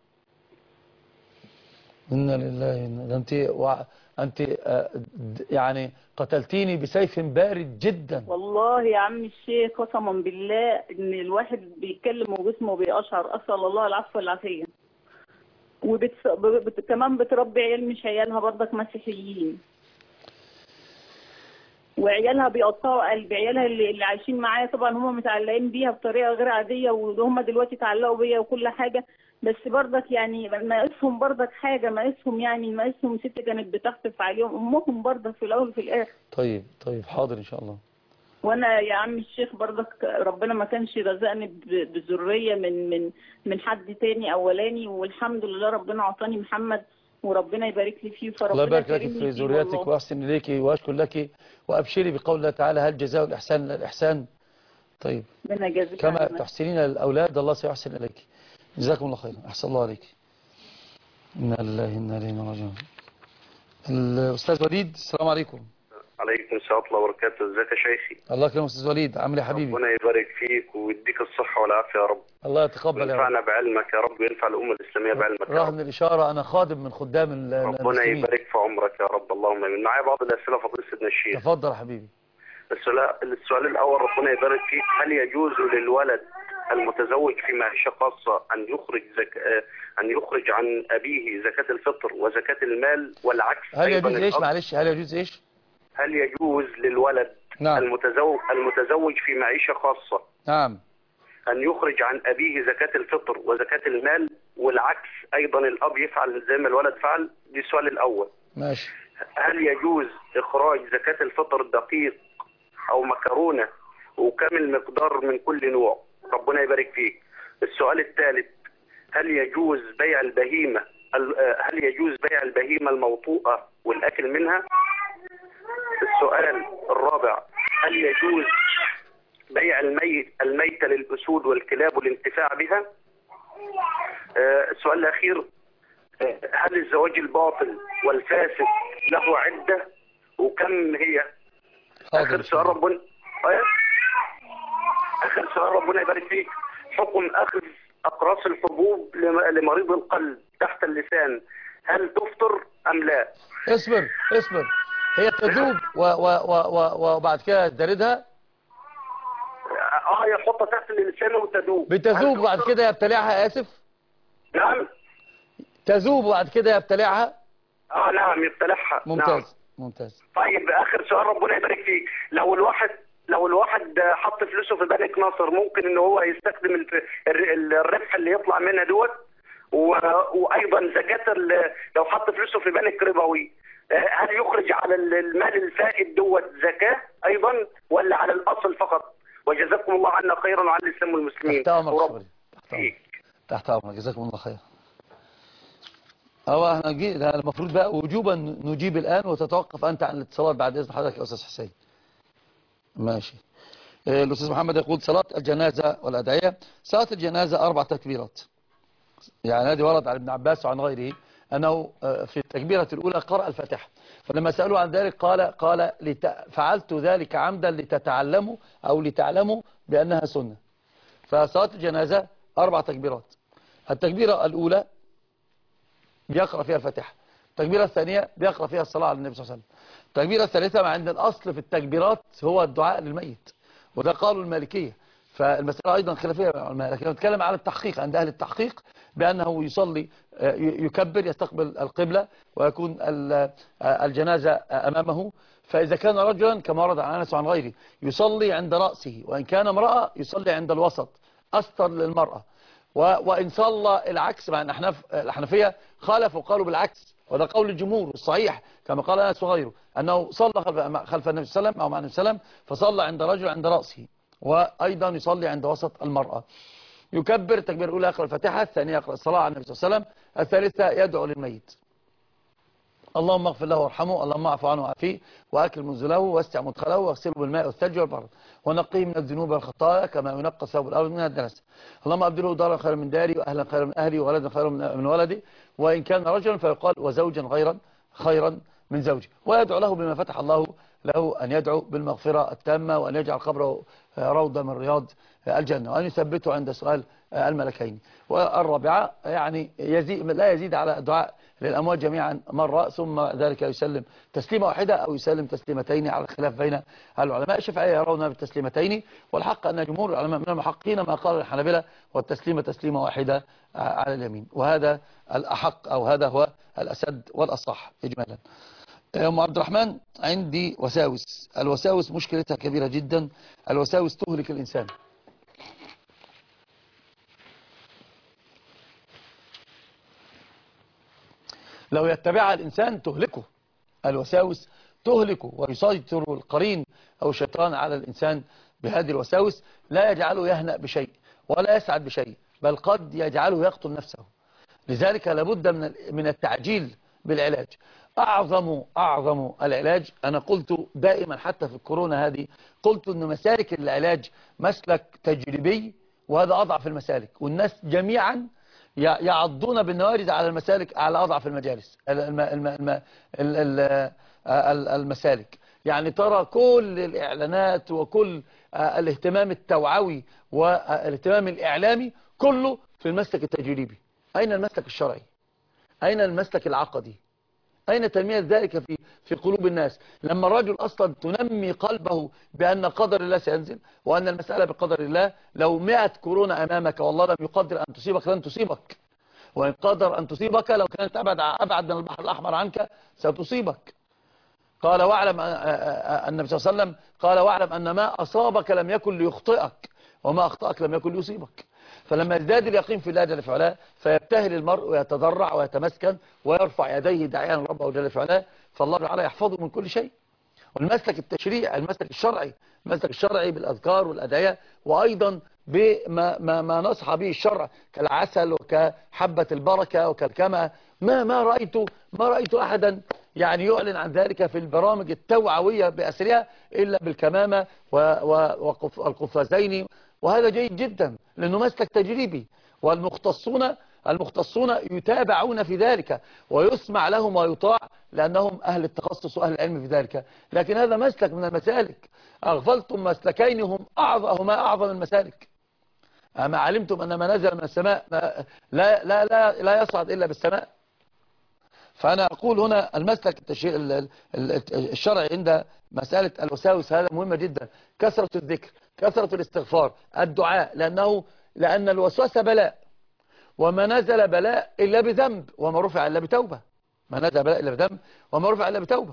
إنا لله. ده أنت يعني قتلتيني بسيف بارد جدا. والله يا عم الشيخ قسما بالله ان الواحد بيتكلم وجسمه بيقشعر. اسال الله العفو والعافيه. كمان بتربي عيال مش عيالها برضك مسيحيين، وعيالها بيقطعوا قلب. عيالها اللي عايشين معايا طبعا هم متعلقين بيها بطريقه غير عاديه، وهم دلوقتي اتعلقوا بيا وكل حاجه. بس برضك يعني ناقصهم برضك حاجه، ناقصهم ست كانت بتخطف عليهم امهم برضك في الاول وفي الاخر. طيب حاضر ان شاء الله. وانا يا عم الشيخ برضك ربنا ما كانش رزقني بذريه من حد تاني اولاني، والحمد لله ربنا عطاني محمد، وربنا يبارك لي فيه. الله يبارك لك في ذريتك واحسن اليك واشكر لك، وابشري بقول الله تعالى هل جزاء الاحسان الا الاحسان. طيب كما تحسنين الاولاد الله سيحسن اليك. جزاكم الله خيرا، احسن الله عليك. انا لله وانا اليه راجعون. الاستاذ وليد السلام عليكم. عليكم السلام ورحمه الله وبركاته. ازيك يا شيخي؟ الله يكرمك استاذ وليد، عامل ايه يا حبيبي؟ ربنا يبارك فيك ويديك الصحه والعافيه يا رب. الله يتقبل يا رب. وينفعنا بعلمك يا رب، وينفع الامه الاسلاميه بعلمك يا رب. رغم الاشاره انا خادم من خدام المسلمين. ربنا يبارك في عمرك يا رب، اللهم امين. معايا بعض الاسئله فضيله سيدنا الشيخ. تفضل يا حبيبي. السؤال الاول ربنا يبارك فيك، هل يجوز للولد المتزوج في معيشه خاصه ان يخرج عن ابيه زكاه الفطر وزكاه المال والعكس؟ هل يجوز ايش؟ معلش، هل يجوز ايش؟ هل يجوز للولد المتزوج في معيشه خاصه نعم ان يخرج عن ابيه زكاه الفطر وزكاه المال والعكس ايضا الاب يفعل زي ما الولد فعل؟ دي السؤال الاول. ماشي. هل يجوز اخراج زكاه الفطر دقيق او مكرونه وكم المقدار من كل نوع؟ ربنا يبارك فيك. السؤال الثالث، هل يجوز بيع البهيمه الموطوءه والاكل منها؟ السؤال الرابع، هل يجوز بيع الميتة للأسود والكلاب والانتفاع بها؟ السؤال الأخير، هل الزواج الباطل والفاسد له عدة وكم هي؟ آخر سؤال ربنا يبارك فيك، حكم أخذ أقراص الحبوب لمريض القلب تحت اللسان، هل تفطر أم لا؟ اصبر هي تذوب وبعد كده تدردها؟ يحطها تحت اللسان وتذوب. بتذوب وبعد كده يبتلعها؟ آسف. نعم. تذوب وبعد كده يبتلعها؟ نعم يبتلعها. ممتاز. نعم. ممتاز. طيب آخر سؤال ربنا يبارك فيك، لو الواحد حط فلوسه في بنك ناصر ممكن ان هو يستخدم الربح اللي يطلع منها دوت، وايضا زكاة لو حط فلوسه في بنك ربوي هل يخرج على المال الفائد دوت زكاة ايضا ولا على الاصل فقط؟ وجزاكم الله عنا خيرا وعلى الاسلام والمسلمين. تحت امرك جزاكم الله خيرا. احنا المفروض بقى وجوبا نجيب الان وتتوقف انت عن الاتصالات بعد اذن حضرتك يا استاذ حسين. ماشي. الاستاذ محمد يقول صلاة الجنازة والأدعية. صلاة الجنازة 4 تكبيرات، يعني هذه ورد عن ابن عباس وعن غيره أنه في التكبيرة الأولى قرأ الفاتحة، فلما سألوا عن ذلك قال فعلت ذلك عمدا لتتعلموا أو لتعلموا بأنها سنة. فصلاة الجنازة 4 تكبيرات. التكبيرة الأولى بيقرأ فيها الفاتحة، التكبيرة الثانية بيقرأ فيها الصلاة على النبي صلى الله عليه وسلم، التكبيرة الثالثة مع أن الأصل في التكبيرات هو الدعاء للميت، وده قالوا المالكية، فالمسألة أيضا خلافية مع العلماء، لكن نتكلم على التحقيق عند أهل التحقيق بأنه يصلي يكبر يستقبل القبلة ويكون الجنازة أمامه. فإذا كان رجلا كما ورد عن أنس وعن غيره يصلي عند رأسه، وإن كان امرأة يصلي عند الوسط أستر للمرأة. وإن صلى العكس، مع أن الحنفية خالفوا قالوا بالعكس، وده قول الجمهور الصحيح كما قال أنس وغيره أنه صلى خلف النبي صلى الله عليه وسلم أو مع النبي صلى الله عليه وسلم، فصلى عند رجل عند رأسه، وأيضا يصلي عند وسط المرأة. يكبر التكبير الأولى يقرأ الفاتحة، الثانية يقرأ الصلاة على النبي صلى الله عليه وسلم، الثالثة يدعو للميت اللهم اغفر له وارحمه، اللهم اعف عنه وعافيه واكرم منزله واسع مدخله واغسله بالماء والثلج والبرد ونقيه من الذنوب والخطايا كما ينقى الثوب الابيض من الدنس. اللهم ابدله دارا خيرا من داري واهلا خيرا من اهلي وولدا خيرا من ولدي، وان كان رجلا فيقال وزوجا خيرا من زوجي. ويدعو له بما فتح الله له، ان يدعو بالمغفره التامه، وان يجعل قبره روضه من رياض الجنه، وان يثبته عند سؤال الملكين. والرابعه يعني لا يزيد على الدعاء للأموات جميعا مرة، ثم ذلك يسلم تسليمة واحدة أو يسلم تسليمتين على الخلاف بين العلماء. الشافعية يرون بالتسليمتين، والحق أن جمهور العلماء من المحققين ما قال الحنابلة والتسليمة تسليمة واحدة على اليمين، وهذا الأحق أو هذا هو الأسد والأصح إجمالا. أم عبد الرحمن، عندي وساوس. الوساوس مشكلتها كبيرة جدا، الوساوس تهلك الإنسان. لو يتبعها الإنسان تهلكه، الوساوس تهلكه، ويسيطر القرين أو الشيطان على الإنسان بهذه الوساوس، لا يجعله يهنأ بشيء ولا يسعد بشيء، بل قد يجعله يقتل نفسه. لذلك لابد من التعجيل بالعلاج. أعظم العلاج، أنا قلت دائما حتى في الكورونا هذه، قلت أن مسالك العلاج مسلك تجريبي، وهذا أضعف المسالك، والناس جميعا يعضون بالنوارز على المسالك، على أضعف المجالس المسالك. يعني ترى كل الإعلانات وكل الاهتمام التوعوي والاهتمام الإعلامي كله في المسلك التجريبي. أين المسلك الشرعي؟ أين المسلك العقدي؟ أين تنمية ذلك في قلوب الناس؟ لما الرجل أصلا تنمي قلبه بأن قدر الله سينزل، وأن المسألة بقدر الله، لو 100 كورونا أمامك والله لم يقدر أن تصيبك لن تصيبك، وإن قدر أن تصيبك لو كانت أبعد من البحر الأحمر عنك ستصيبك. قال واعلم النبي صلى الله عليه وسلم قال واعلم أن ما أصابك لم يكن ليخطئك، وما أخطأك لم يكن ليصيبك. فلما يزداد اليقين في الله جل في علاه فيبتهل المرء ويتضرع ويتمسكن ويرفع يديه داعيا ربه جل في علاه، فالله تعالى يحفظه من كل شيء. والمسلك التشريع، المسلك الشرعي بالأذكار والأدعية، وأيضا بما نصح به الشرع كالعسل وكحبة البركة وكالكمأة. ما رأيت أحدا يعني يعلن عن ذلك في البرامج التوعوية بأسرها إلا بالكمامة والقفازين، وهذا جيد جدا لأنه مسلك تجريبي، والمختصون يتابعون في ذلك ويسمع لهم ويطاع لأنهم أهل التخصص وأهل العلم في ذلك. لكن هذا مسلك من المسالك، أغفلتم مسلكين هما أعظم المسالك. أما علمتم أن ما نزل من السماء لا يصعد إلا بالسماء. فأنا أقول هنا المسلك الشرعي عند مسألة الوساوس هذا مهمة جدا، كثرة الذكر، كثرة الاستغفار، الدعاء، لأن الوسوسة بلاء، وما نزل بلاء إلا بذنب وما رفع إلا بتوبة، ما نزل بلاء إلا بذنب وما رفع إلا بتوبة.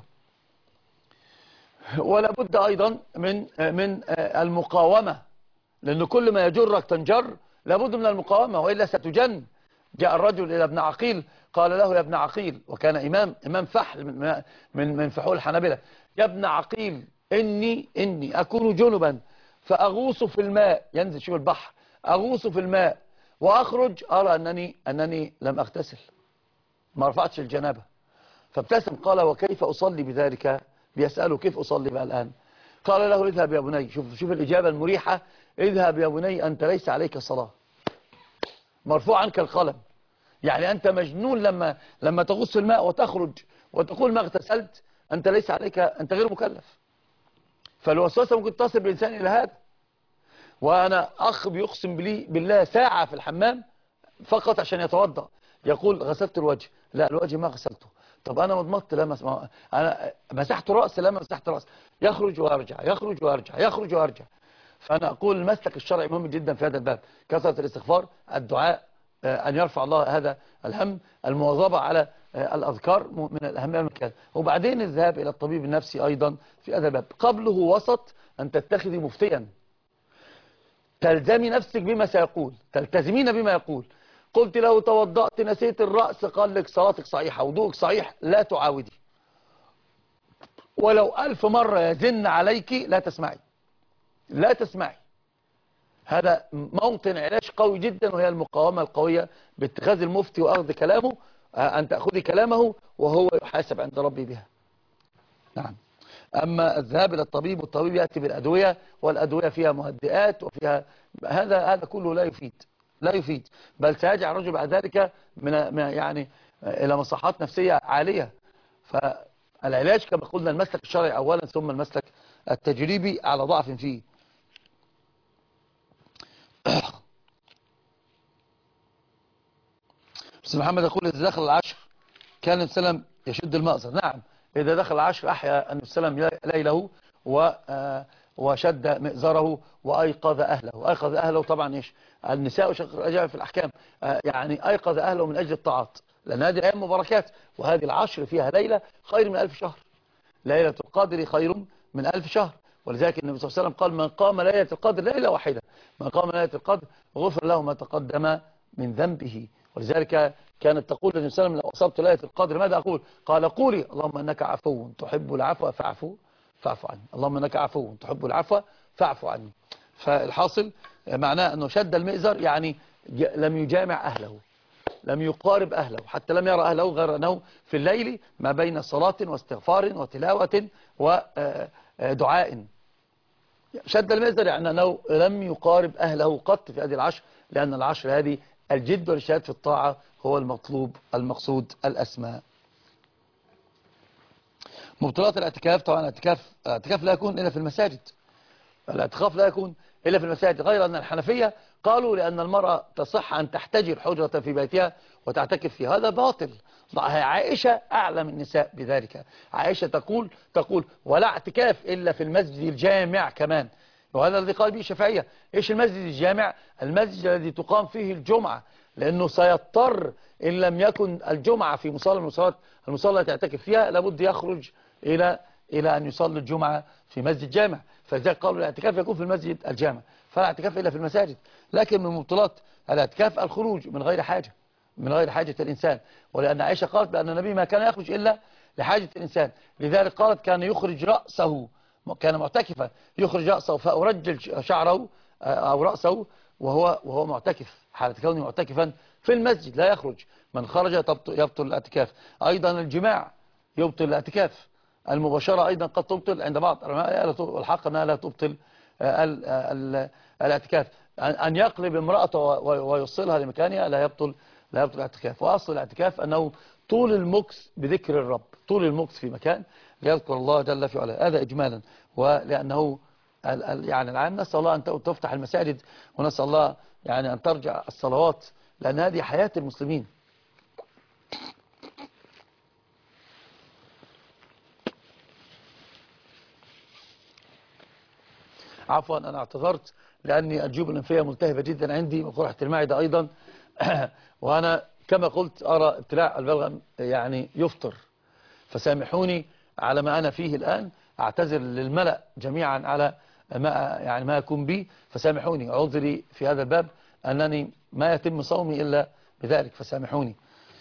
ولا بد أيضا من المقاومة، لأن كل ما يجرك تنجر، لابد من المقاومة وإلا ستجن. جاء الرجل إلى ابن عقيل قال له يا ابن عقيل، وكان إمام فحل من فحول الحنابلة، يا ابن عقيل إني أكون جنبا فأغوص في الماء، ينزل شوف البحر، أغوص في الماء وأخرج أرى أنني لم أغتسل، ما رفعتش الجنابة. فابتسم قال وكيف أصلي بذلك؟ بيسأله كيف أصلي بقى الآن؟ قال له اذهب يا بني، شوف الإجابة المريحة، اذهب يا بني أنت ليس عليك صلاة، مرفوع عنك القلم. يعني أنت مجنون لما تغوص في الماء وتخرج وتقول ما اغتسلت، أنت ليس عليك، أنت غير مكلف. فالوسوسة ممكن تصل بالإنسان إلى هذا. وأنا أخ بيقسم بالله ساعة في الحمام فقط عشان يتوضأ، يقول غسلت الوجه، لا الوجه ما غسلته، طب أنا مضمضت، لا أنا مسحت رأس، لا ما مسحت رأس، يخرج ويرجع يخرج ويرجع يخرج ويرجع. فأنا أقول المسلك الشرعي مهم جدا في هذا الباب، كثرة الاستغفار، الدعاء، أن يرفع الله هذا الهم. المواظبة على الأذكار من الأهمية والمكان. وبعدين الذهاب إلى الطبيب النفسي أيضا في هذا الباب. قبله وسط أن تتخذي مفتيا، تلزمي نفسك بما سيقول، تلتزمين بما يقول. قلت له توضأت نسيت الرأس، قال لك صلاتك صحيحة وضوءك صحيح، لا تعاودي. ولو 1000 مرة يزن عليك لا تسمعي، لا تسمعي. هذا موطن علاج قوي جدا، وهي المقاومة القوية باتخاذ المفتي وأخذ كلامه، أن تأخذي كلامه وهو يحاسب عند ربي بها. نعم. أما الذهاب إلى الطبيب والطبيب يأتي بالأدوية، والأدوية فيها مهدئات وفيها هذا كله لا يفيد، لا يفيد، بل سيرجع الرجل بعد ذلك من يعني إلى مصحات نفسية عالية. فالعلاج كما قلنا المسلك الشرعي أولا، ثم المسلك التجريبي على ضعف فيه. أستاذ محمد يقول إذا دخل العشر كان النبي صلى الله عليه وسلم يشد المأزر. نعم، إذا دخل العشر أحيا النبي صلى الله عليه وسلم ليله وشد مئزره وأيقظ أهله. أيقظ أهله طبعا إيش؟ النساء جاء في الأحكام يعني أيقظ أهله من أجل الطاعات، لأن هذه الأيام مباركات، وهذه العشر فيها ليلة خير من 1000 شهر. ليلة القدر خير من 1000 شهر. ولذلك النبي صلى الله عليه وسلم قال من قام ليلة القدر ليلة واحدة، من قام ليلة القدر غفر له ما تقدم من ذنبه. ولذلك كانت تقول النبي صلى الله عليه وسلم لو أصبت ليلة القدر ماذا أقول؟ قال قولي اللهم إنك عفو تحب العفو فاعف عني، اللهم إنك عفو تحب العفو فاعف عني. فالحاصل معناه أنه شد المئزر يعني لم يجامع أهله، لم يقارب أهله، حتى لم يرى أهله غير أنه في الليل ما بين صلاة واستغفار وتلاوة ودعاء. شد المئزر يعني أنه لم يقارب أهله قط في هذه العشر، لأن العشر هذه الجد والاجتهاد في الطاعة هو المطلوب المقصود الأسمى. مبطلات الاعتكاف، طبعا الاعتكاف لا يكون إلا في المساجد، الاعتكاف لا يكون إلا في المساجد، غير أن الحنفية قالوا لأن المرأة تصح أن تحتجر حجرة في بيتها وتعتكف فيها. هذا باطل. عائشة أعلم النساء بذلك. عائشة تقول ولا اعتكاف إلا في المسجد الجامع كمان، وهذا الذي قال به الشافعية. إيش المسجد الجامع؟ المسجد الذي تقام فيه الجمعة، لأنه سيضطر إن لم يكن الجمعة في المصلى تعتكف فيها لابد يخرج إلى أن يصلي الجمعة في مسجد جامع. فلذلك قالوا الاعتكاف يكون في المسجد الجامع، فلا اعتكاف إلا في المساجد. لكن من مبطلات الاعتكاف الخروج من غير حاجة، من غير حاجة الإنسان. ولأن عائشة قالت بأن النبي ما كان يخرج إلا لحاجة الإنسان، لذلك قالت كان يخرج رأسه، كان معتكفا يخرج رأسه فأرجل شعره أو رأسه وهو معتكف، حالة كونه معتكفا في المسجد لا يخرج. من خرج يبطل الاعتكاف. أيضا الجماع يبطل الاعتكاف. المباشرة أيضا قد تبطل عند بعض العلماء، والحق أنها لا تبطل الاعتكاف. أن يقلب امرأته ويوصلها لمكانها لا يبطل الاعتكاف. وأصل الاعتكاف أنه طول المكث بذكر الرب، طول المكث في مكان ليذكر الله جل في علاه. هذا إجمالا. ولأنه يعني العام نسأل الله أن تفتح المساجد، ونسأل الله يعني أن ترجع الصلوات، لأن هذه حياة المسلمين. عفوا أنا اعتذرت لأني الجيوب الأنفية ملتهبة جدا عندي وقرحة المعدة أيضا وأنا كما قلت أرى ابتلاع البلغم يعني يفطر، فسامحوني على ما أنا فيه الآن. أعتذر للملأ جميعا على ما يكون بي، فسامحوني. عذري في هذا الباب أنني ما يتم صومي إلا بذلك، فسامحوني.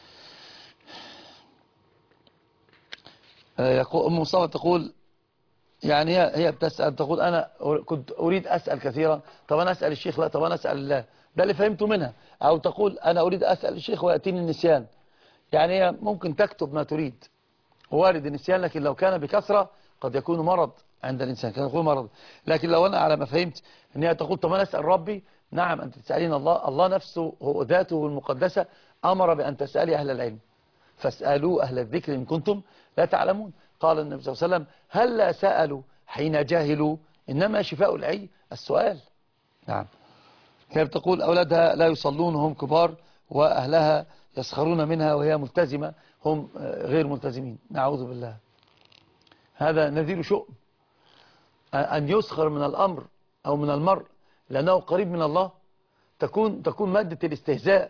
أم مصطفى تقول يعني هي بتسأل، تقول أنا كنت أريد أسأل كثيرا، طب أنا أسأل الشيخ، لا طب أنا أسأل الله، ده اللي فهمته منها. أو تقول أنا أريد أسأل الشيخ ويأتيني النسيان. يعني هي ممكن تكتب ما تريد، وارد النسيان، لكن لو كان بكثرة قد يكون مرض عند الإنسان، كان يكون مرض. لكن لو أنا على ما فهمت أن هي تقول طب أنا أسأل ربي، نعم أنت تسألين الله. الله نفسه هو ذاته المقدسة أمر بأن تسألي أهل العلم، فاسألوا أهل الذكر إن كنتم لا تعلمون. قال النبي صلى الله عليه وسلم هل لا سألوا حين جاهلوا، إنما شفاء العي السؤال. نعم. كيف تقول أولادها لا يصلون وهم كبار وأهلها يسخرون منها وهي ملتزمة، هم غير ملتزمين، نعوذ بالله. هذا نذير شؤم أن يسخر من الأمر أو من المرء لأنه قريب من الله. تكون مادة الاستهزاء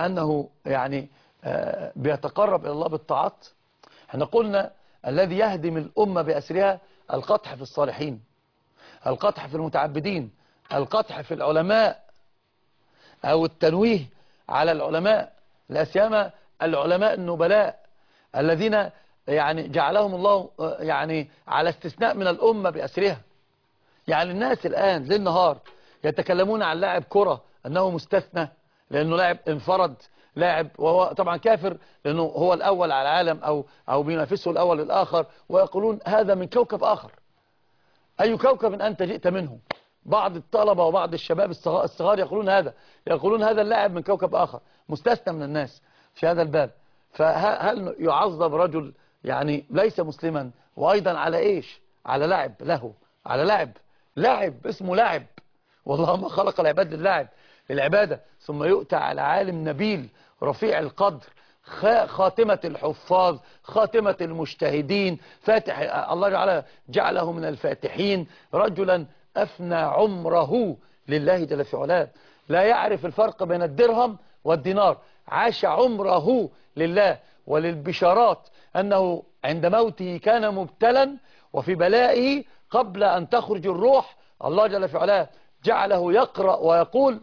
أنه يعني بيتقرب إلى الله بالطاعات. احنا قلنا الذي يهدم الأمة بأسرها القطح في الصالحين، القطح في المتعبدين، القطح في العلماء، أو التنويه على العلماء، لا سيما العلماء النبلاء الذين يعني جعلهم الله يعني على استثناء من الأمة بأسرها. يعني الناس الآن ليل نهار يتكلمون عن لاعب كرة أنه مستثنى لأنه لاعب انفرد، لاعب وهو طبعا كافر لأنه هو الأول على العالم أو بينافسه الأول الآخر، ويقولون هذا من كوكب آخر. أي كوكب أنت جئت منه؟ بعض الطلبة وبعض الشباب الصغار يقولون هذا اللاعب من كوكب آخر، مستثنى من الناس في هذا الباب. فهل يعذب رجل يعني ليس مسلما وأيضا على إيش؟ على لاعب له، على لاعب اسمه لاعب، والله ما خلق العباد للعب العبادة. ثم يؤتى على عالم نبيل رفيع القدر، خاتمة الحفاظ، خاتمة المجتهدين، فاتح الله جعله من الفاتحين، رجلا أفنى عمره لله جل في علاه، لا يعرف الفرق بين الدرهم والدينار، عاش عمره لله. وللبشارات أنه عند موته كان مبتلا، وفي بلائه قبل أن تخرج الروح الله جل في علاه جعله يقرأ ويقول: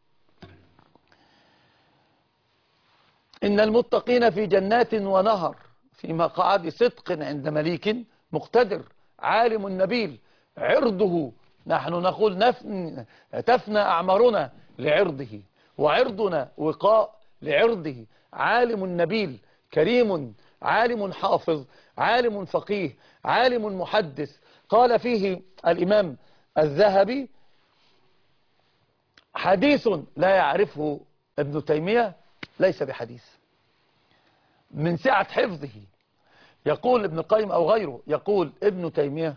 إن المتقين في جنات ونهر في مقعد صدق عند مليك مقتدر، عالم نبيل عرضه، نحن نقول تفنى أعمارنا لعرضه، وعرضنا وقاء لعرضه. عالم نبيل كريم، عالم حافظ، عالم فقيه، عالم محدث. قال فيه الإمام الذهبي: حديث لا يعرفه ابن تيمية ليس بحديث، من سعة حفظه. يقول ابن القيم أو غيره، يقول ابن تيمية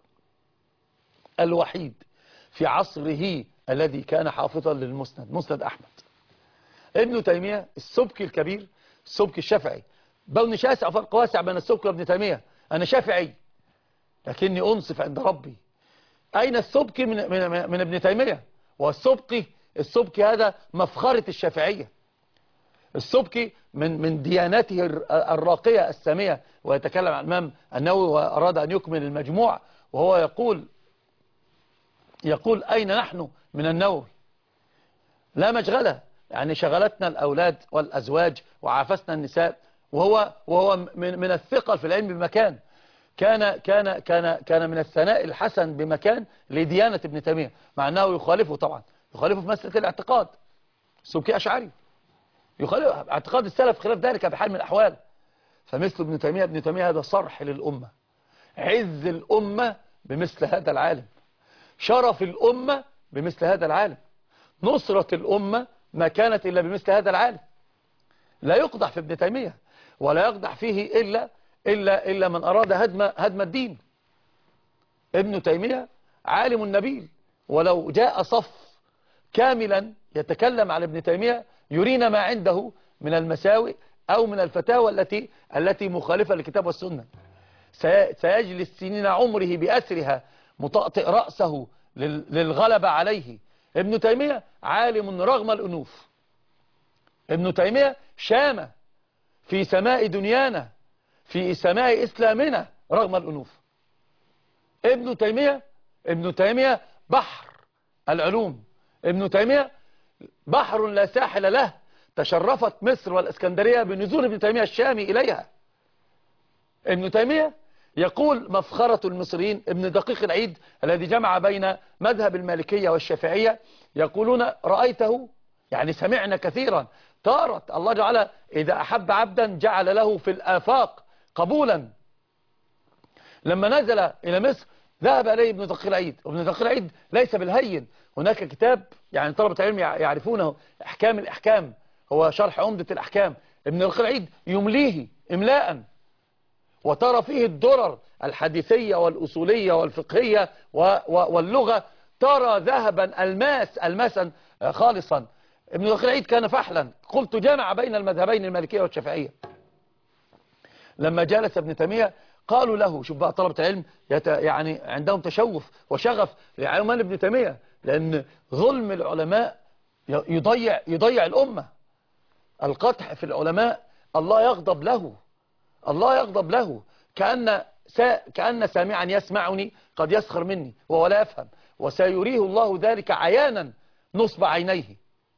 الوحيد في عصره الذي كان حافظا للمسند، مسند أحمد. ابن تيمية السبكي الكبير، السبكي الشافعي، بون شاسع، فرق واسع بين السبكي وابن تيمية. أنا شافعي لكني أنصف عند ربي. أين السبكي من ابن تيمية؟ والسبكي هذا مفخرة الشافعية. السبكي من دياناته الراقية السامية، ويتكلم عن الإمام النووي وأراد أن يكمل المجموع، وهو يقول أين نحن من النووي؟ لا مشغلة، يعني شغلتنا الأولاد والأزواج وعافسنا النساء، وهو من الثقل في العلم بمكان. كان من الثناء الحسن بمكان لديانة ابن تيمية، مع أنه يخالفه طبعا، يخالفه في مسألة الاعتقاد. السبكي أشعري، يخالف اعتقاد السلف خلاف ذلك بحال من الأحوال. فمثل ابن تيمية هذا صرح للأمة، عز الأمة بمثل هذا العالم، شرف الأمة بمثل هذا العالم، نصرة الأمة ما كانت إلا بمثل هذا العالم. لا يقدح في ابن تيمية ولا يقدح فيه إلا من أراد هدم الدين. ابن تيمية عالم نبيل، ولو جاء صف كاملا يتكلم عن ابن تيمية يرينا ما عنده من المساوئ أو من الفتاوى التي مخالفة للكتاب والسنة. سيجلس سنين عمره بأسرها مطأطئ رأسه للغلبة عليه. ابن تيمية عالم رغم الأنوف. ابن تيمية شامة في سماء دنيانا، في سماء إسلامنا رغم الأنوف. ابن تيمية بحر العلوم. ابن تيمية بحر لا ساحل له. تشرفت مصر والإسكندرية بنزول ابن تيمية الشامي إليها. ابن تيمية يقول مفخرة المصريين، ابن دقيق العيد الذي جمع بين مذهب المالكية والشافعية، يقولون رأيته، يعني سمعنا كثيرا، طارت الله جعل إذا أحب عبدا جعل له في الآفاق قبولا. لما نزل إلى مصر ذهب إليه ابن دقيق العيد، وابن دقيق العيد ليس بالهين. هناك كتاب يعني طلبة العلم يعرفونه، أحكام الأحكام، هو شرح عمدة الأحكام. ابن دقيق العيد يمليه إملاء، وترى فيه الدرر الحديثية والأصولية والفقهية واللغة، ترى ذهبا ألماسا خالصا. ابن دقيق العيد كان فحلا، قلت جمع بين المذهبين المالكية والشافعية. لما جلس ابن تيمية قالوا له، شوف بقى طلبة العلم يعني عندهم تشوف وشغف لعلمان ابن تيمية، لأن ظلم العلماء يضيع الأمة، القدح في العلماء الله يغضب له، الله يغضب له، كأن سامعا يسمعني قد يسخر مني وهو لا يفهم، وسيريه الله ذلك عيانا نصب عينيه.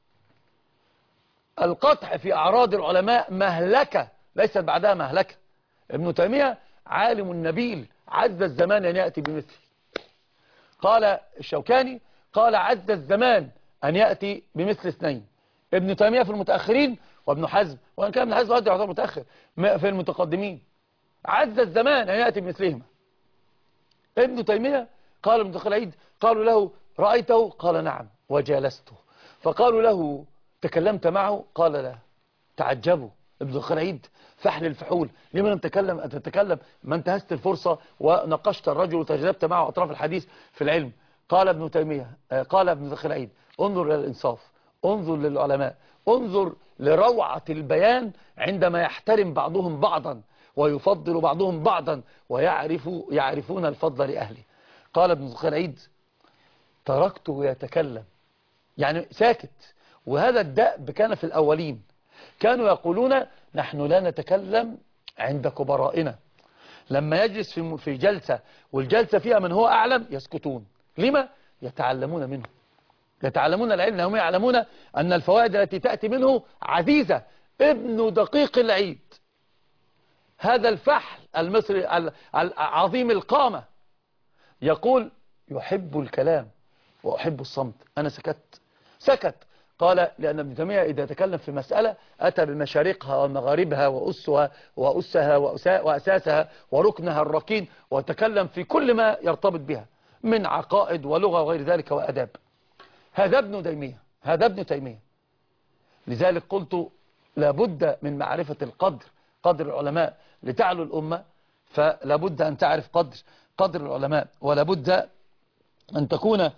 القدح في أعراض العلماء مهلكة ليست بعدها مهلكة. ابن تيمية عالم نبيل عز الزمان أن يأتي بمثله. قال الشوكاني قال عز الزمان أن يأتي بمثل اثنين، ابن تيمية في المتأخرين وابن حزم، وأن كان ابن حزم قد يعتبر متأخر في المتقدمين، عز الزمان أن يأتي بمثلهما. ابن تيمية قال ابن العيد قالوا له رأيته؟ قال نعم وجالسته. فقالوا له تكلمت معه؟ قال لا. تعجبوا ابن العيد فحل الفحول، لما لم تتكلم ما انتهزت الفرصة وناقشت الرجل وتجربت معه أطراف الحديث في العلم. قال ابن تيمية قال ابن العيد انظر إلى الإنصاف، انظر للعلماء، انظر لروعة البيان عندما يحترم بعضهم بعضا ويفضل بعضهم بعضا ويعرفون الفضل لأهله. قال ابن العيد تركته يتكلم، يعني ساكت. وهذا الدأب كان في الأولين، كانوا يقولون نحن لا نتكلم عند كبرائنا، لما يجلس في جلسة والجلسة فيها من هو أعلم يسكتون. لما؟ يتعلمون منه، يتعلمون العلم، لهم يعلمون أن الفوائد التي تأتي منه عزيزة. ابن دقيق العيد هذا الفحل المصري العظيم القامة يقول يحب الكلام وأحب الصمت. أنا سكت. قال لأن ابن تيمية إذا تكلم في مسألة أتى بمشارقها ومغاربها وأسها وأساسها وركنها الركين، وتكلم في كل ما يرتبط بها من عقائد ولغة وغير ذلك وأداب. هذا ابن تيمية. لذلك قلت لابد من معرفة قدر العلماء لتعلو الأمة، فلابد أن تعرف قدر العلماء، ولابد أن تكون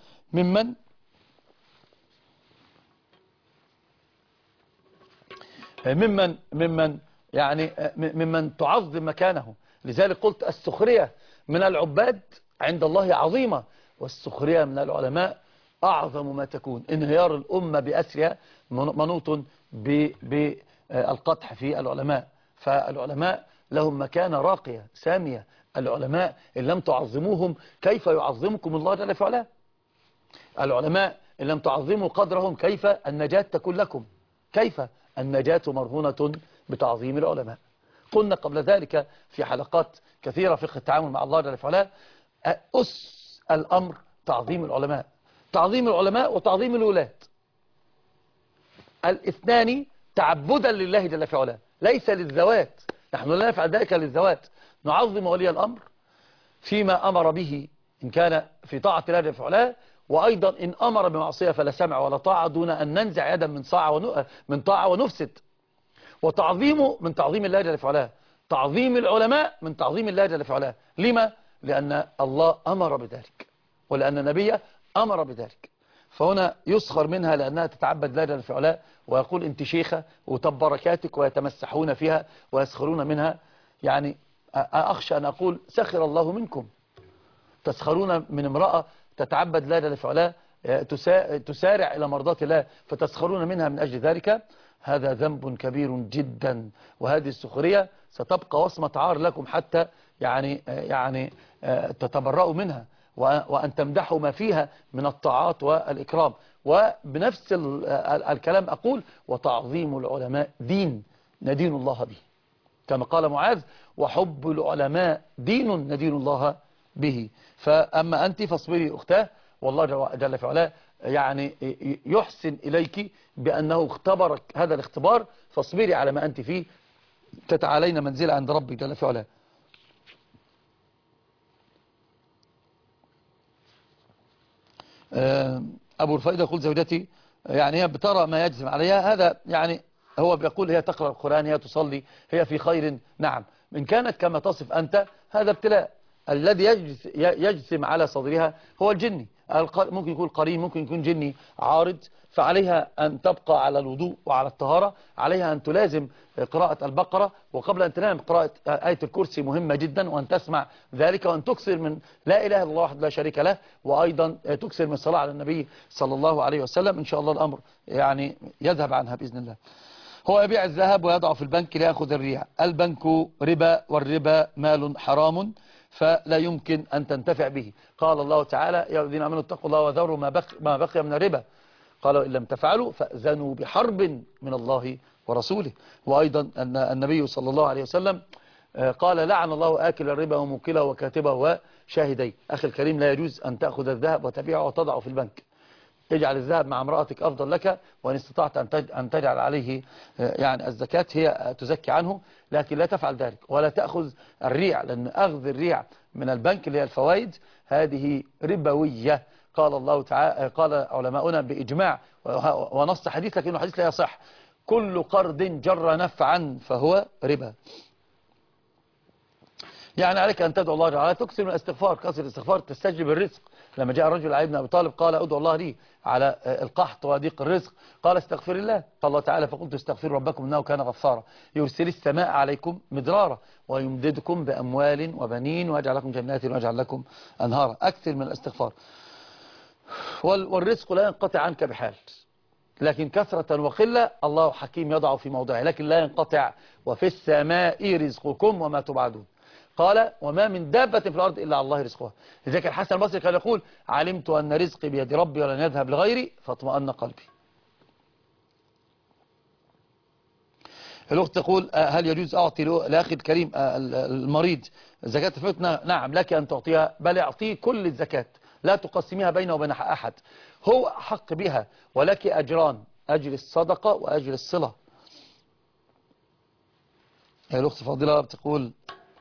ممن تعظم مكانه. لذلك قلت السخرية من العباد عند الله عظيمة، والسخرية من العلماء أعظم ما تكون. انهيار الأمة بأسرها منوط بالقدح في العلماء. فالعلماء لهم مكانة راقية سامية. العلماء إن لم تعظموهم كيف يعظمكم الله جل في علاه؟ العلماء إن لم تعظموا قدرهم كيف النجاة تكون لكم؟ كيف النجاة مرهونة بتعظيم العلماء. قلنا قبل ذلك في حلقات كثيرة في التعامل مع الله جل في علاه أس الأمر تعظيم العلماء، تعظيم العلماء وتعظيم الولاة، الاثنان تعبدا لله جل في علاه ليس للذوات. نحن لا نفعل ذلك للذوات، نعظم ولي الأمر فيما أمر به إن كان في طاعة الله جل في علاه، وأيضا إن أمر بمعصية فلا سمع ولا طاعة، دون أن ننزع يدا من طاعة ونفسد. وتعظيمه من تعظيم الله جل في علاه، تعظيم العلماء من تعظيم الله جل في علاه. لما؟ لأن الله أمر بذلك، ولأن النبي أمر بذلك. فهنا يسخر منها لأنها تتعبد الله جل في علاه، ويقول أنت شيخة وطب بركاتك، ويتمسحون فيها ويسخرون منها. يعني أخشى أن أقول سخر الله منكم، تسخرون من امرأة تتعبد الله جل في علاه، تسارع إلى مرضات الله، فتسخرون منها من أجل ذلك. هذا ذنب كبير جدا، وهذه السخرية ستبقى وصمة عار لكم حتى يعني تتبرأوا منها، وأن تمدحوا ما فيها من الطاعات والإكرام. وبنفس الكلام أقول وتعظيم العلماء دين ندين الله به، كما قال معاذ وحب العلماء دين ندين الله به. فأما أنت فاصبري أختاه، والله جل في علاه يعني يحسن إليك بأنه اختبرك هذا الاختبار، فاصبري على ما أنت فيه، تتعالين منزلة عند ربك جل في علاه. أبو الفائدة يقول زوجتي يعني هي بترى ما يجزم عليها، هذا يعني هو بيقول هي تقرأ القرآن، هي تصلي، هي في خير. نعم، إن كانت كما تصف أنت هذا ابتلاء. الذي يجسم على صدرها هو الجني، ممكن يكون قرين، ممكن يكون جني عارض، فعليها أن تبقى على الوضوء وعلى الطهارة، عليها أن تلازم قراءة البقرة، وقبل أن تنام قراءة آية الكرسي مهمة جدا، وأن تسمع ذلك، وأن تكثر من لا إله إلا الله وحده لا شريك له، وأيضا تكثر من الصلاة على النبي صلى الله عليه وسلم. إن شاء الله الأمر يعني يذهب عنها بإذن الله. هو يبيع الذهب ويضع في البنك ليأخذ الريع. البنك ربا، والربا مال حرام فلا يمكن أن تنتفع به. قال الله تعالى: يا الذين آمنوا اتقوا الله وذروا ما بقي من الربا، قالوا إن لم تفعلوا فأذنوا بحرب من الله ورسوله. وأيضا أن النبي صلى الله عليه وسلم قال: لعن الله آكل الربا وموكله وكاتبه وشاهديه. أخي الكريم، لا يجوز أن تأخذ الذهب وتبيعه وتضعه في البنك. اجعل الذهب مع امرأتك أفضل لك، وإن استطعت أن تجعل عليه يعني الزكاة هي تزكي عنه، لكن لا تفعل ذلك ولا تأخذ الريع، لأن أخذ الريع من البنك اللي هي الفوائد هذه ربوية. قال الله تعالى، قال علماؤنا بإجماع ونص حديث لكنه حديث لا يصح: كل قرض جر نفعا فهو ربا. يعني عليك أن تدعو الله تعالى، تكثر من الاستغفار، كثر الاستغفار تستجلب الرزق. لما جاء الرجل علي بن أبي طالب قال: أدعو الله لي على القحط وضيق الرزق، قال: استغفر الله. قال الله تعالى: فقلت استغفروا ربكم إنه كان غفارا يرسل السماء عليكم مدرارا ويمددكم بأموال وبنين ويجعل لكم جنات ويجعل لكم أنهارا. أكثر من الاستغفار. والرزق لا ينقطع عنك بحال، لكن كثرة وقلة الله حكيم يضع في موضعه، لكن لا ينقطع. وفي السماء رزقكم وما توعدون. قال: وما من دابة في الأرض إلا على الله رزقها. لذلك الحسن البصري كان يقول: علمت أن رزقي بيد ربي ولن يذهب لغيري فاطمأن قلبي. الأخت تقول: هل يجوز أعطي لأخي الكريم المريض زكاة الفطر؟ نعم، لك أن تعطيها، بل اعطيه كل الزكاة، لا تقسميها بينه وبين أحد، هو حق بها، ولك أجران: أجر الصدقة وأجر الصلة. الأخت فاضلة بتقول: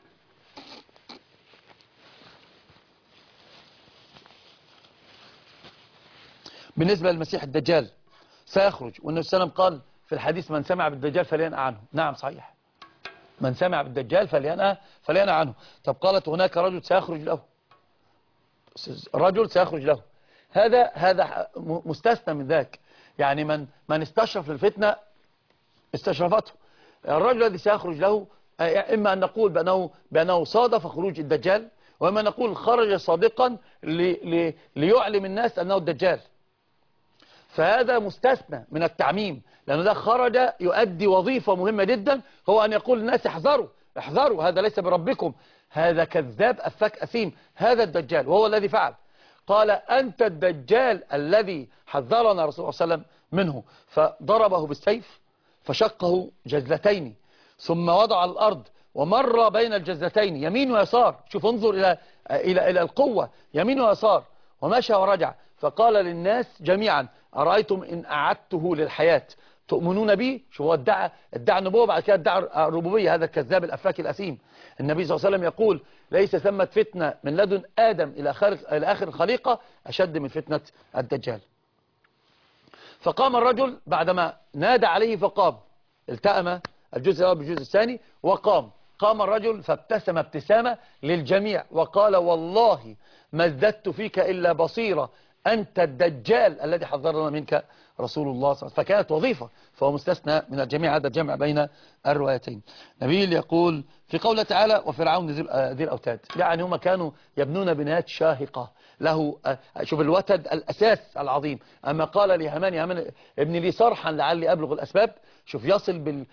بالنسبة للمسيح الدجال سيخرج، والنبي صلى الله عليه وسلم قال في الحديث: من سمع بالدجال فلينأ عنه. نعم صحيح، من سمع بالدجال فلينأ عنه. طب قالت: هناك رجل سيخرج له، رجل سيخرج له، هذا مستثنى من ذاك. يعني من استشرف للفتنة استشرفته. الرجل الذي سيخرج له إما أن نقول بأنه صادف خروج الدجال، وإما نقول خرج صادقا ليعلم الناس أنه الدجال. فهذا مستثنى من التعميم، لأنه ده خرج يؤدي وظيفة مهمة جدا، هو أن يقول للناس: احذروا هذا ليس بربكم، هذا كذاب أفاك أثيم، هذا الدجال، وهو الذي فعل. قال: أنت الدجال الذي حذرنا رسول الله صلى الله عليه وسلم منه. فضربه بالسيف فشقه جزلتين، ثم وضع الأرض ومر بين الجزلتين يمين ويسار. شوف، انظر إلى القوة، يمين ويسار، ومشى ورجع. فقال للناس جميعا: أرأيتم إن أعدته للحياة تؤمنون بي؟ شو هو ادعى النبوة، بعد كده ادعى الربوبية. هذا الكذاب الأفاك الأثيم. النبي صلى الله عليه وسلم يقول: ليس ثمة فتنة من لدن آدم إلى آخر الخليقة أشد من فتنة الدجال. فقام الرجل بعدما نادى عليه فقام، التأم الجزء الأول بالجزء الثاني قام الرجل فابتسم ابتسامة للجميع وقال: والله ما ازددت فيك إلا بصيرة، أنت الدجال الذي حذرنا منك رسول الله صلى الله عليه وسلم. فكانت وظيفة، فهو مستثنى من الجميع. هذا الجمع بين الروايتين. نبيل يقول في قوله تعالى: وفرعون ذي الأوتاد. يعني هم كانوا يبنون بنايات شاهقة له. شوف الوتد الأساس العظيم. أما قال لهامان: يا هامان ابن لي صرحا لعلي أبلغ الأسباب. شوف يصل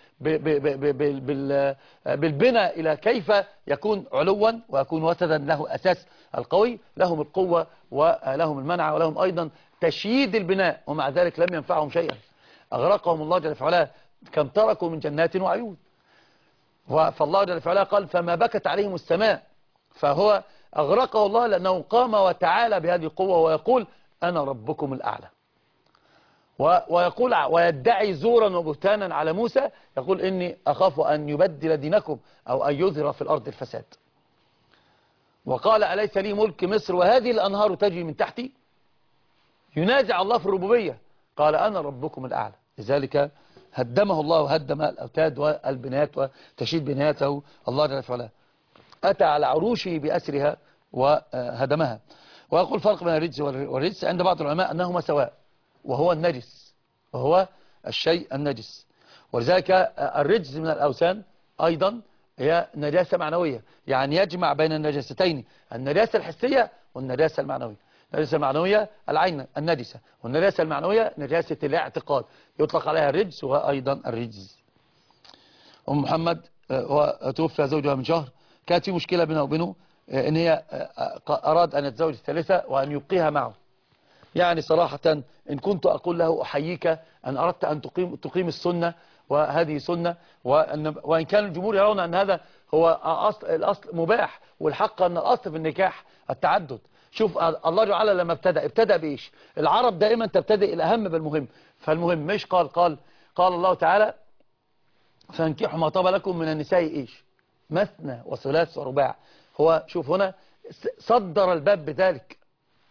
بالبناء إلى كيف يكون علوا ويكون وتدا له أساس القوي، لهم القوة ولهم المنع ولهم أيضا تشييد البناء، ومع ذلك لم ينفعهم شيئا. أغرقهم الله جل وعلا، كم تركوا من جنات وعيون. فالله جل وعلا قال: فما بكت عليهم السماء. فهو أغرقه الله لأنه قام وتعالى بهذه القوة ويقول: أنا ربكم الأعلى. ويقول ويدعي زورا وبهتانا على موسى، يقول: إني أخاف أن يبدل دينكم أو أن يظهر في الأرض الفساد. وقال: أليس لي ملك مصر وهذه الأنهار تجري من تحتي؟ ينازع الله في الربوبية. قال: أنا ربكم الأعلى. لذلك هدمه الله وهدم الأوتاد والبنايات وتشييد بناياته الله جل وعلا. أتى على عروشه بأسرها وهدمها. ويقول فرق بين الرجس والرجس عند بعض العلماء أنهما سواء، وهو النجس، وهو الشيء النجس. ولذلك الرجس من الأوثان أيضا هي نجاسة معنوية، يعني يجمع بين النجاستين، النجاسة الحسية والنجاسة المعنوية. النجاسة المعنوية العين النجسة، والنجاسة المعنوية نجاسة الاعتقاد، يطلق عليها الرجس وأيضا الرجز. أم محمد وتوفى زوجها من شهر، كانت في مشكلة بينها وبينه ان هي أراد أن يتزوج الثالثة وأن يبقيها معه. يعني صراحة إن كنت أقول له أحييك أن أردت أن تقيم السنة، وهذه سنة، وإن كان الجمهور يرون أن هذا هو الأصل مباح، والحق أن الأصل في النكاح التعدد. شوف الله تعالى لما ابتدأ بإيش؟ العرب دائما تبتدئ الأهم بالمهم. فالمهم مش قال الله تعالى فانكحوا ما طاب لكم من النساء إيش؟ مثنى وثلاث ورباع. هو شوف هنا صدر الباب بذلك.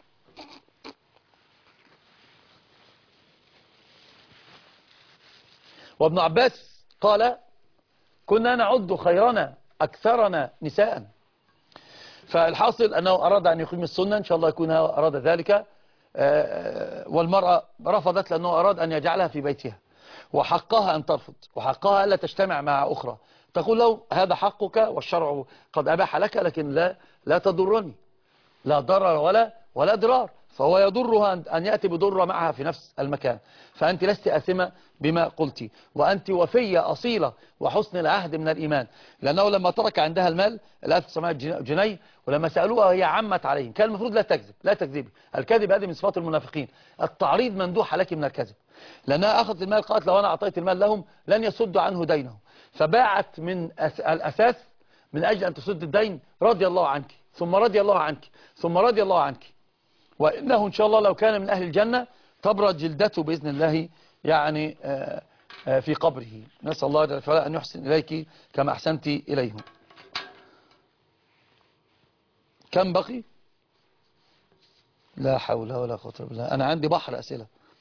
وابن عباس قال كنا نعد خيرنا أكثرنا نساء. فالحاصل أنه أراد أن يقيم السنة، إن شاء الله يكون أراد ذلك. والمرأة رفضت لأنه أراد أن يجعلها في بيتها، وحقها أن ترفض، وحقها ألا تجتمع مع أخرى. تقول له هذا حقك والشرع قد أباح لك، لكن لا تضرني، لا ضرر ولا ضرار. فهو يضرها أن يأتي بضرة معها في نفس المكان. فأنت لست آثمة بما قلتي، وأنت وفية أصيلة وحسن العهد من الإيمان. لأنه لما ترك عندها المال 1900 جنيه، ولما سألوها هي عمت عليهم. كان المفروض لا تكذبي. الكذب هذه من صفات المنافقين. التعريض مندوح لك من الكذب. لأنها أخذت المال، قالت لو أنا أعطيت المال لهم لن يسدوا عنه دينه، فباعت من الأساس من أجل أن تسد الدين. رضي الله عنك، ثم رضي الله عنك، ثم رضي الله عنك. وإنه إن شاء الله لو كان من أهل الجنة تبرد جلدته بإذن الله، يعني في قبره. نسأل الله جل وعلا أن يحسن إليك كما أحسنت إليه. كم بقي؟ لا حول ولا قوة إلا بالله. أنا عندي بحر أسئلة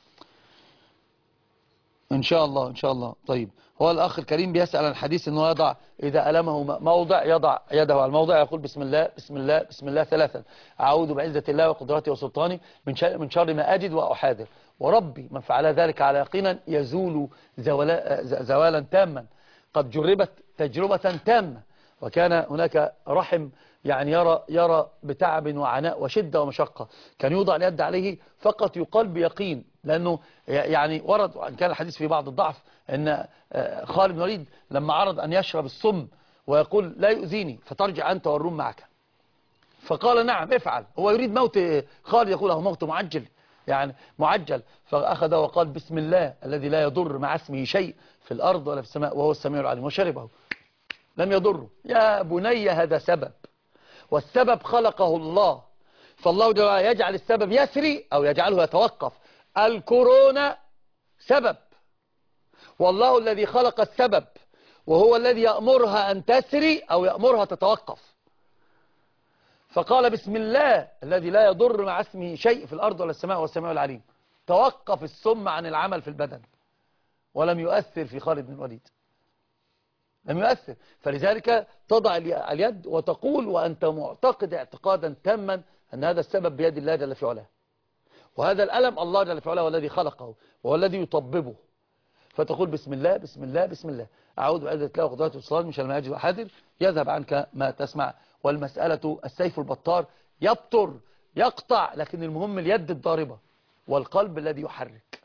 إن شاء الله إن شاء الله. طيب، هو الأخ الكريم بيسأل عن الحديث أنه يضع إذا ألمه موضع يضع يده على الموضع، يقول بسم الله بسم الله بسم الله ثلاثا، أعوذ بعزة الله وقدرته وسلطانه من شر ما أجد وأحاذر، وربي من فعل ذلك على يقينا يزول زوالا تاما، قد جربت تجربة تامة، وكان هناك رحم يعني يرى بتعب وعناء وشدة ومشقة، كان يوضع اليد عليه فقط يقال بيقين. لأنه يعني ورد، وإن كان الحديث في بعض الضعف، أن خالد بن الوليد لما عرض أن يشرب السم ويقول لا يؤذيني فترجع أنت والروم معك، فقال نعم افعل. هو يريد موت خالد، يقول له موت معجل، يعني معجل. فأخذ وقال بسم الله الذي لا يضر مع اسمه شيء في الأرض ولا في السماء وهو السميع العليم، وشربه لم يضره. يا بني هذا سبب، والسبب خلقه الله، فالله يجعل السبب يسري أو يجعله يتوقف. الكورونا سبب، والله الذي خلق السبب، وهو الذي يأمرها أن تسري أو يأمرها تتوقف. فقال بسم الله الذي لا يضر مع اسمه شيء في الأرض ولا السماء والسماء العليم. توقف السم عن العمل في البدن، ولم يؤثر في خالد بن الوليد، لم يؤثر. فلذلك تضع اليد وتقول وأنت معتقد اعتقادا تاما أن هذا السبب بيد الله جل في علاه، وهذا الألم الله جل في علاه هو الذي خلقه وهو الذي يطببه. فتقول بسم الله بسم الله بسم الله، أعوذ بعزة الله وقدرته والسلطان من شر ما أجد وأحاذر، يذهب عنك ما تسمع. والمسألة السيف البطار يبطر يقطع، لكن المهم اليد الضاربة والقلب الذي يحرك.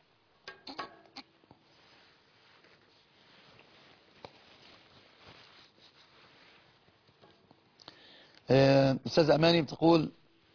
أستاذ أماني بتقول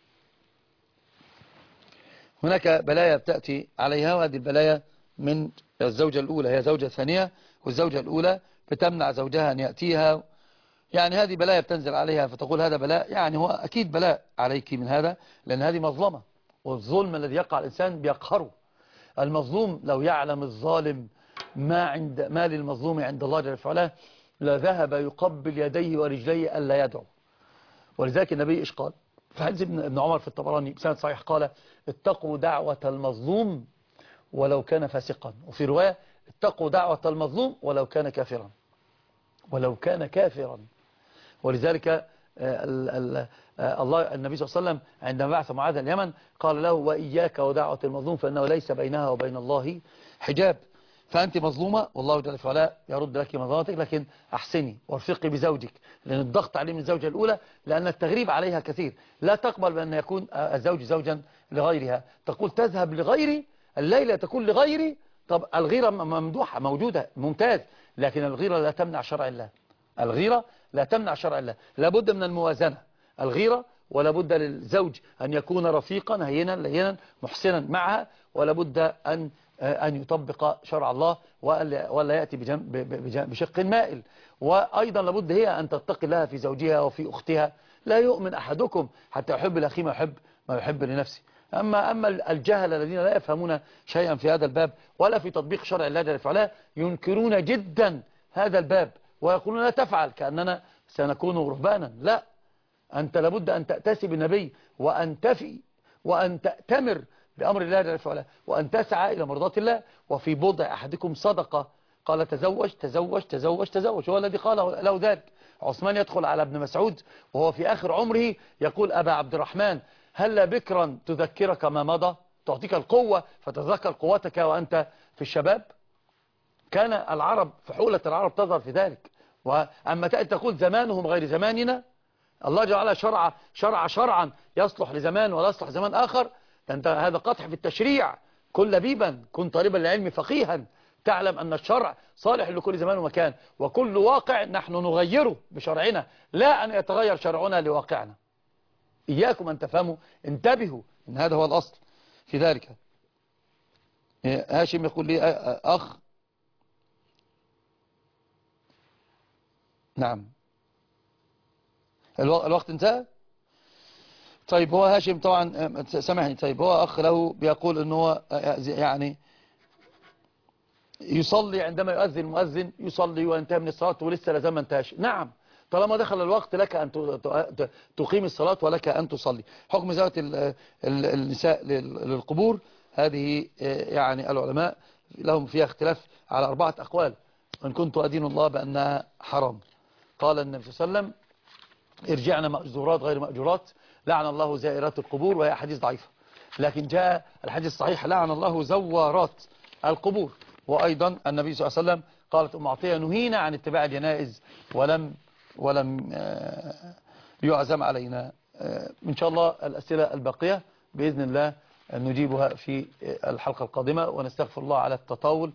هناك بلايا بتأتي عليها، وهذه البلايا من الزوجة الأولى، هي زوجة ثانية، والزوجة الأولى بتمنع زوجها أن يأتيها، يعني هذه بلايا بتنزل عليها. فتقول هذا بلاء، يعني هو أكيد بلاء عليك من هذا، لأن هذه مظلمة، والظلم الذي يقع الإنسان بيقهره. المظلوم لو يعلم الظالم ما للمظلوم عند الله جل وعلا لذهب يقبل يديه ورجليه ألا يدعو. ولذلك النبي إيش قال في حديث ابن عمر في الطبراني بسند صحيح؟ قال اتقوا دعوة المظلوم ولو كان فاسقا، وفي رواية اتقوا دعوة المظلوم ولو كان كافرا، ولو كان كافرا. ولذلك الله النبي صلى الله عليه وسلم عندما بعث معاذ اليمن قال له وإياك ودعوة المظلوم فإنه ليس بينها وبين الله حجاب. فأنت مظلومة والله جل وعلا يرد لك مظلمتك، لكن أحسني وارفقي بزوجك، لأن الضغط عليه من الزوجة الأولى، لأن التغريب عليها كثير. لا تقبل بأن يكون الزوج زوجا لغيرها، تقول تذهب لغيري الليلة، تكون لغيري طب الغيرة ممدوحة موجودة ممتاز، لكن الغيرة لا تمنع شرع الله. الغيرة لا تمنع شرع الله، لابد من الموازنة. الغيرة ولا بد للزوج أن يكون رفيقا هينا لينا محسنا معها، ولا بد أن يطبق شرع الله ولا يأتي بشق مائل. وأيضا لابد هي أن تتقي لها في زوجها وفي أختها. لا يؤمن أحدكم حتى يحب لأخيه ما يحب لنفسه. أما الجهل الذين لا يفهمون شيئا في هذا الباب ولا في تطبيق شرع الله جل وعلا ينكرون جدا هذا الباب ويقولون لا تفعل كأننا سنكون رهبانا. لا، أنت لابد أن تأتسي بالنبي وأن تفي وأن تأتمر بأمر الله جل وعلا وأن تسعى إلى مرضات الله. وفي بضع أحدكم صدقة، قال تزوج تزوج تزوج تزوج، هو الذي قال له ذلك. عثمان يدخل على ابن مسعود وهو في آخر عمره يقول أبا عبد الرحمن هل بكرا تذكرك ما مضى، تعطيك القوة فتذكر قوتك وأنت في الشباب. كان العرب فحولة العرب تظهر في ذلك. وأما تأتي تقول زمانهم غير زماننا، الله جل وعلا شرعا يصلح لزمان ولا يصلح زمان آخر. أنت هذا قطع في التشريع. كن لبيبا، كن طالبا للعلم فقيها، تعلم أن الشرع صالح لكل زمان ومكان، وكل واقع نحن نغيره بشرعنا، لا أن يتغير شرعنا لواقعنا. إياكم أن تفهموا، انتبهوا إن هذا هو الأصل في ذلك. هاشم يقول لي أخ، نعم الوقت انتهى. طيب هو هاشم طبعا سامحني، طيب هو أخ له بيقول أنه هو يعني يصلي عندما يؤذن المؤذن، يصلي وينتهي من الصلاة ولسه لازم ما انتهاش. نعم، طالما دخل الوقت لك أن تقيم الصلاة ولك أن تصلي. حكم زيارة النساء للقبور هذه يعني العلماء لهم فيها اختلاف على 4 أقوال. إن كنت أدين الله بأنها حرام. قال النبي صلى الله عليه وسلم ارجعنا مأجورات غير مأجورات، لعن الله زائرات القبور، وهي حديث ضعيفة. لكن جاء الحديث الصحيح لعن الله زوارات القبور. وأيضا النبي صلى الله عليه وسلم قالت أم عطية نهينا عن اتباع الجنائز ولم يعزم علينا. إن شاء الله الأسئلة الباقية بإذن الله نجيبها في الحلقة القادمة، ونستغفر الله على التطاول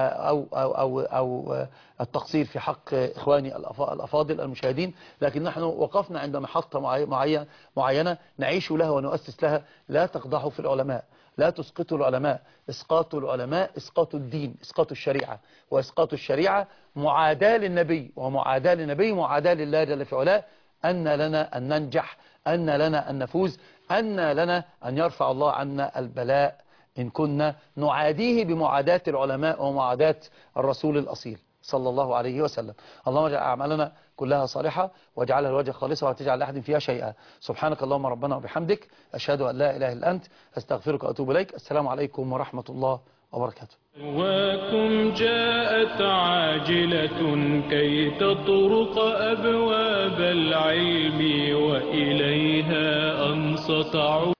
أو التقصير في حق إخواني الأفاضل المشاهدين. لكن نحن وقفنا عند محطة معينة نعيش لها ونؤسس لها. لا تقضحوا في العلماء، لا تسقطوا العلماء. اسقاط العلماء اسقاط الدين، اسقاط الشريعة، واسقاط الشريعة معاداة للنبي، ومعاداة للنبي معاداة لله جل في علاه. أن لنا أن ننجح، أن لنا أن نفوز، أن لنا أن يرفع الله عنا البلاء إن كنا نعاديه بمعاداة العلماء ومعاداة الرسول الأصيل صلى الله عليه وسلم. اللهم اجعل أعمالنا كلها صالحة واجعلها لوجهك خالصة ولا تجعل لأحد فيها شيئا. سبحانك اللهم ربنا وبحمدك، أشهد أن لا إله إلا أنت، أستغفرك وأتوب إليك. السلام عليكم ورحمة الله وبركاته. وكم جاءت عاجلة كي تطرق أبواب العلم وإليها أنصت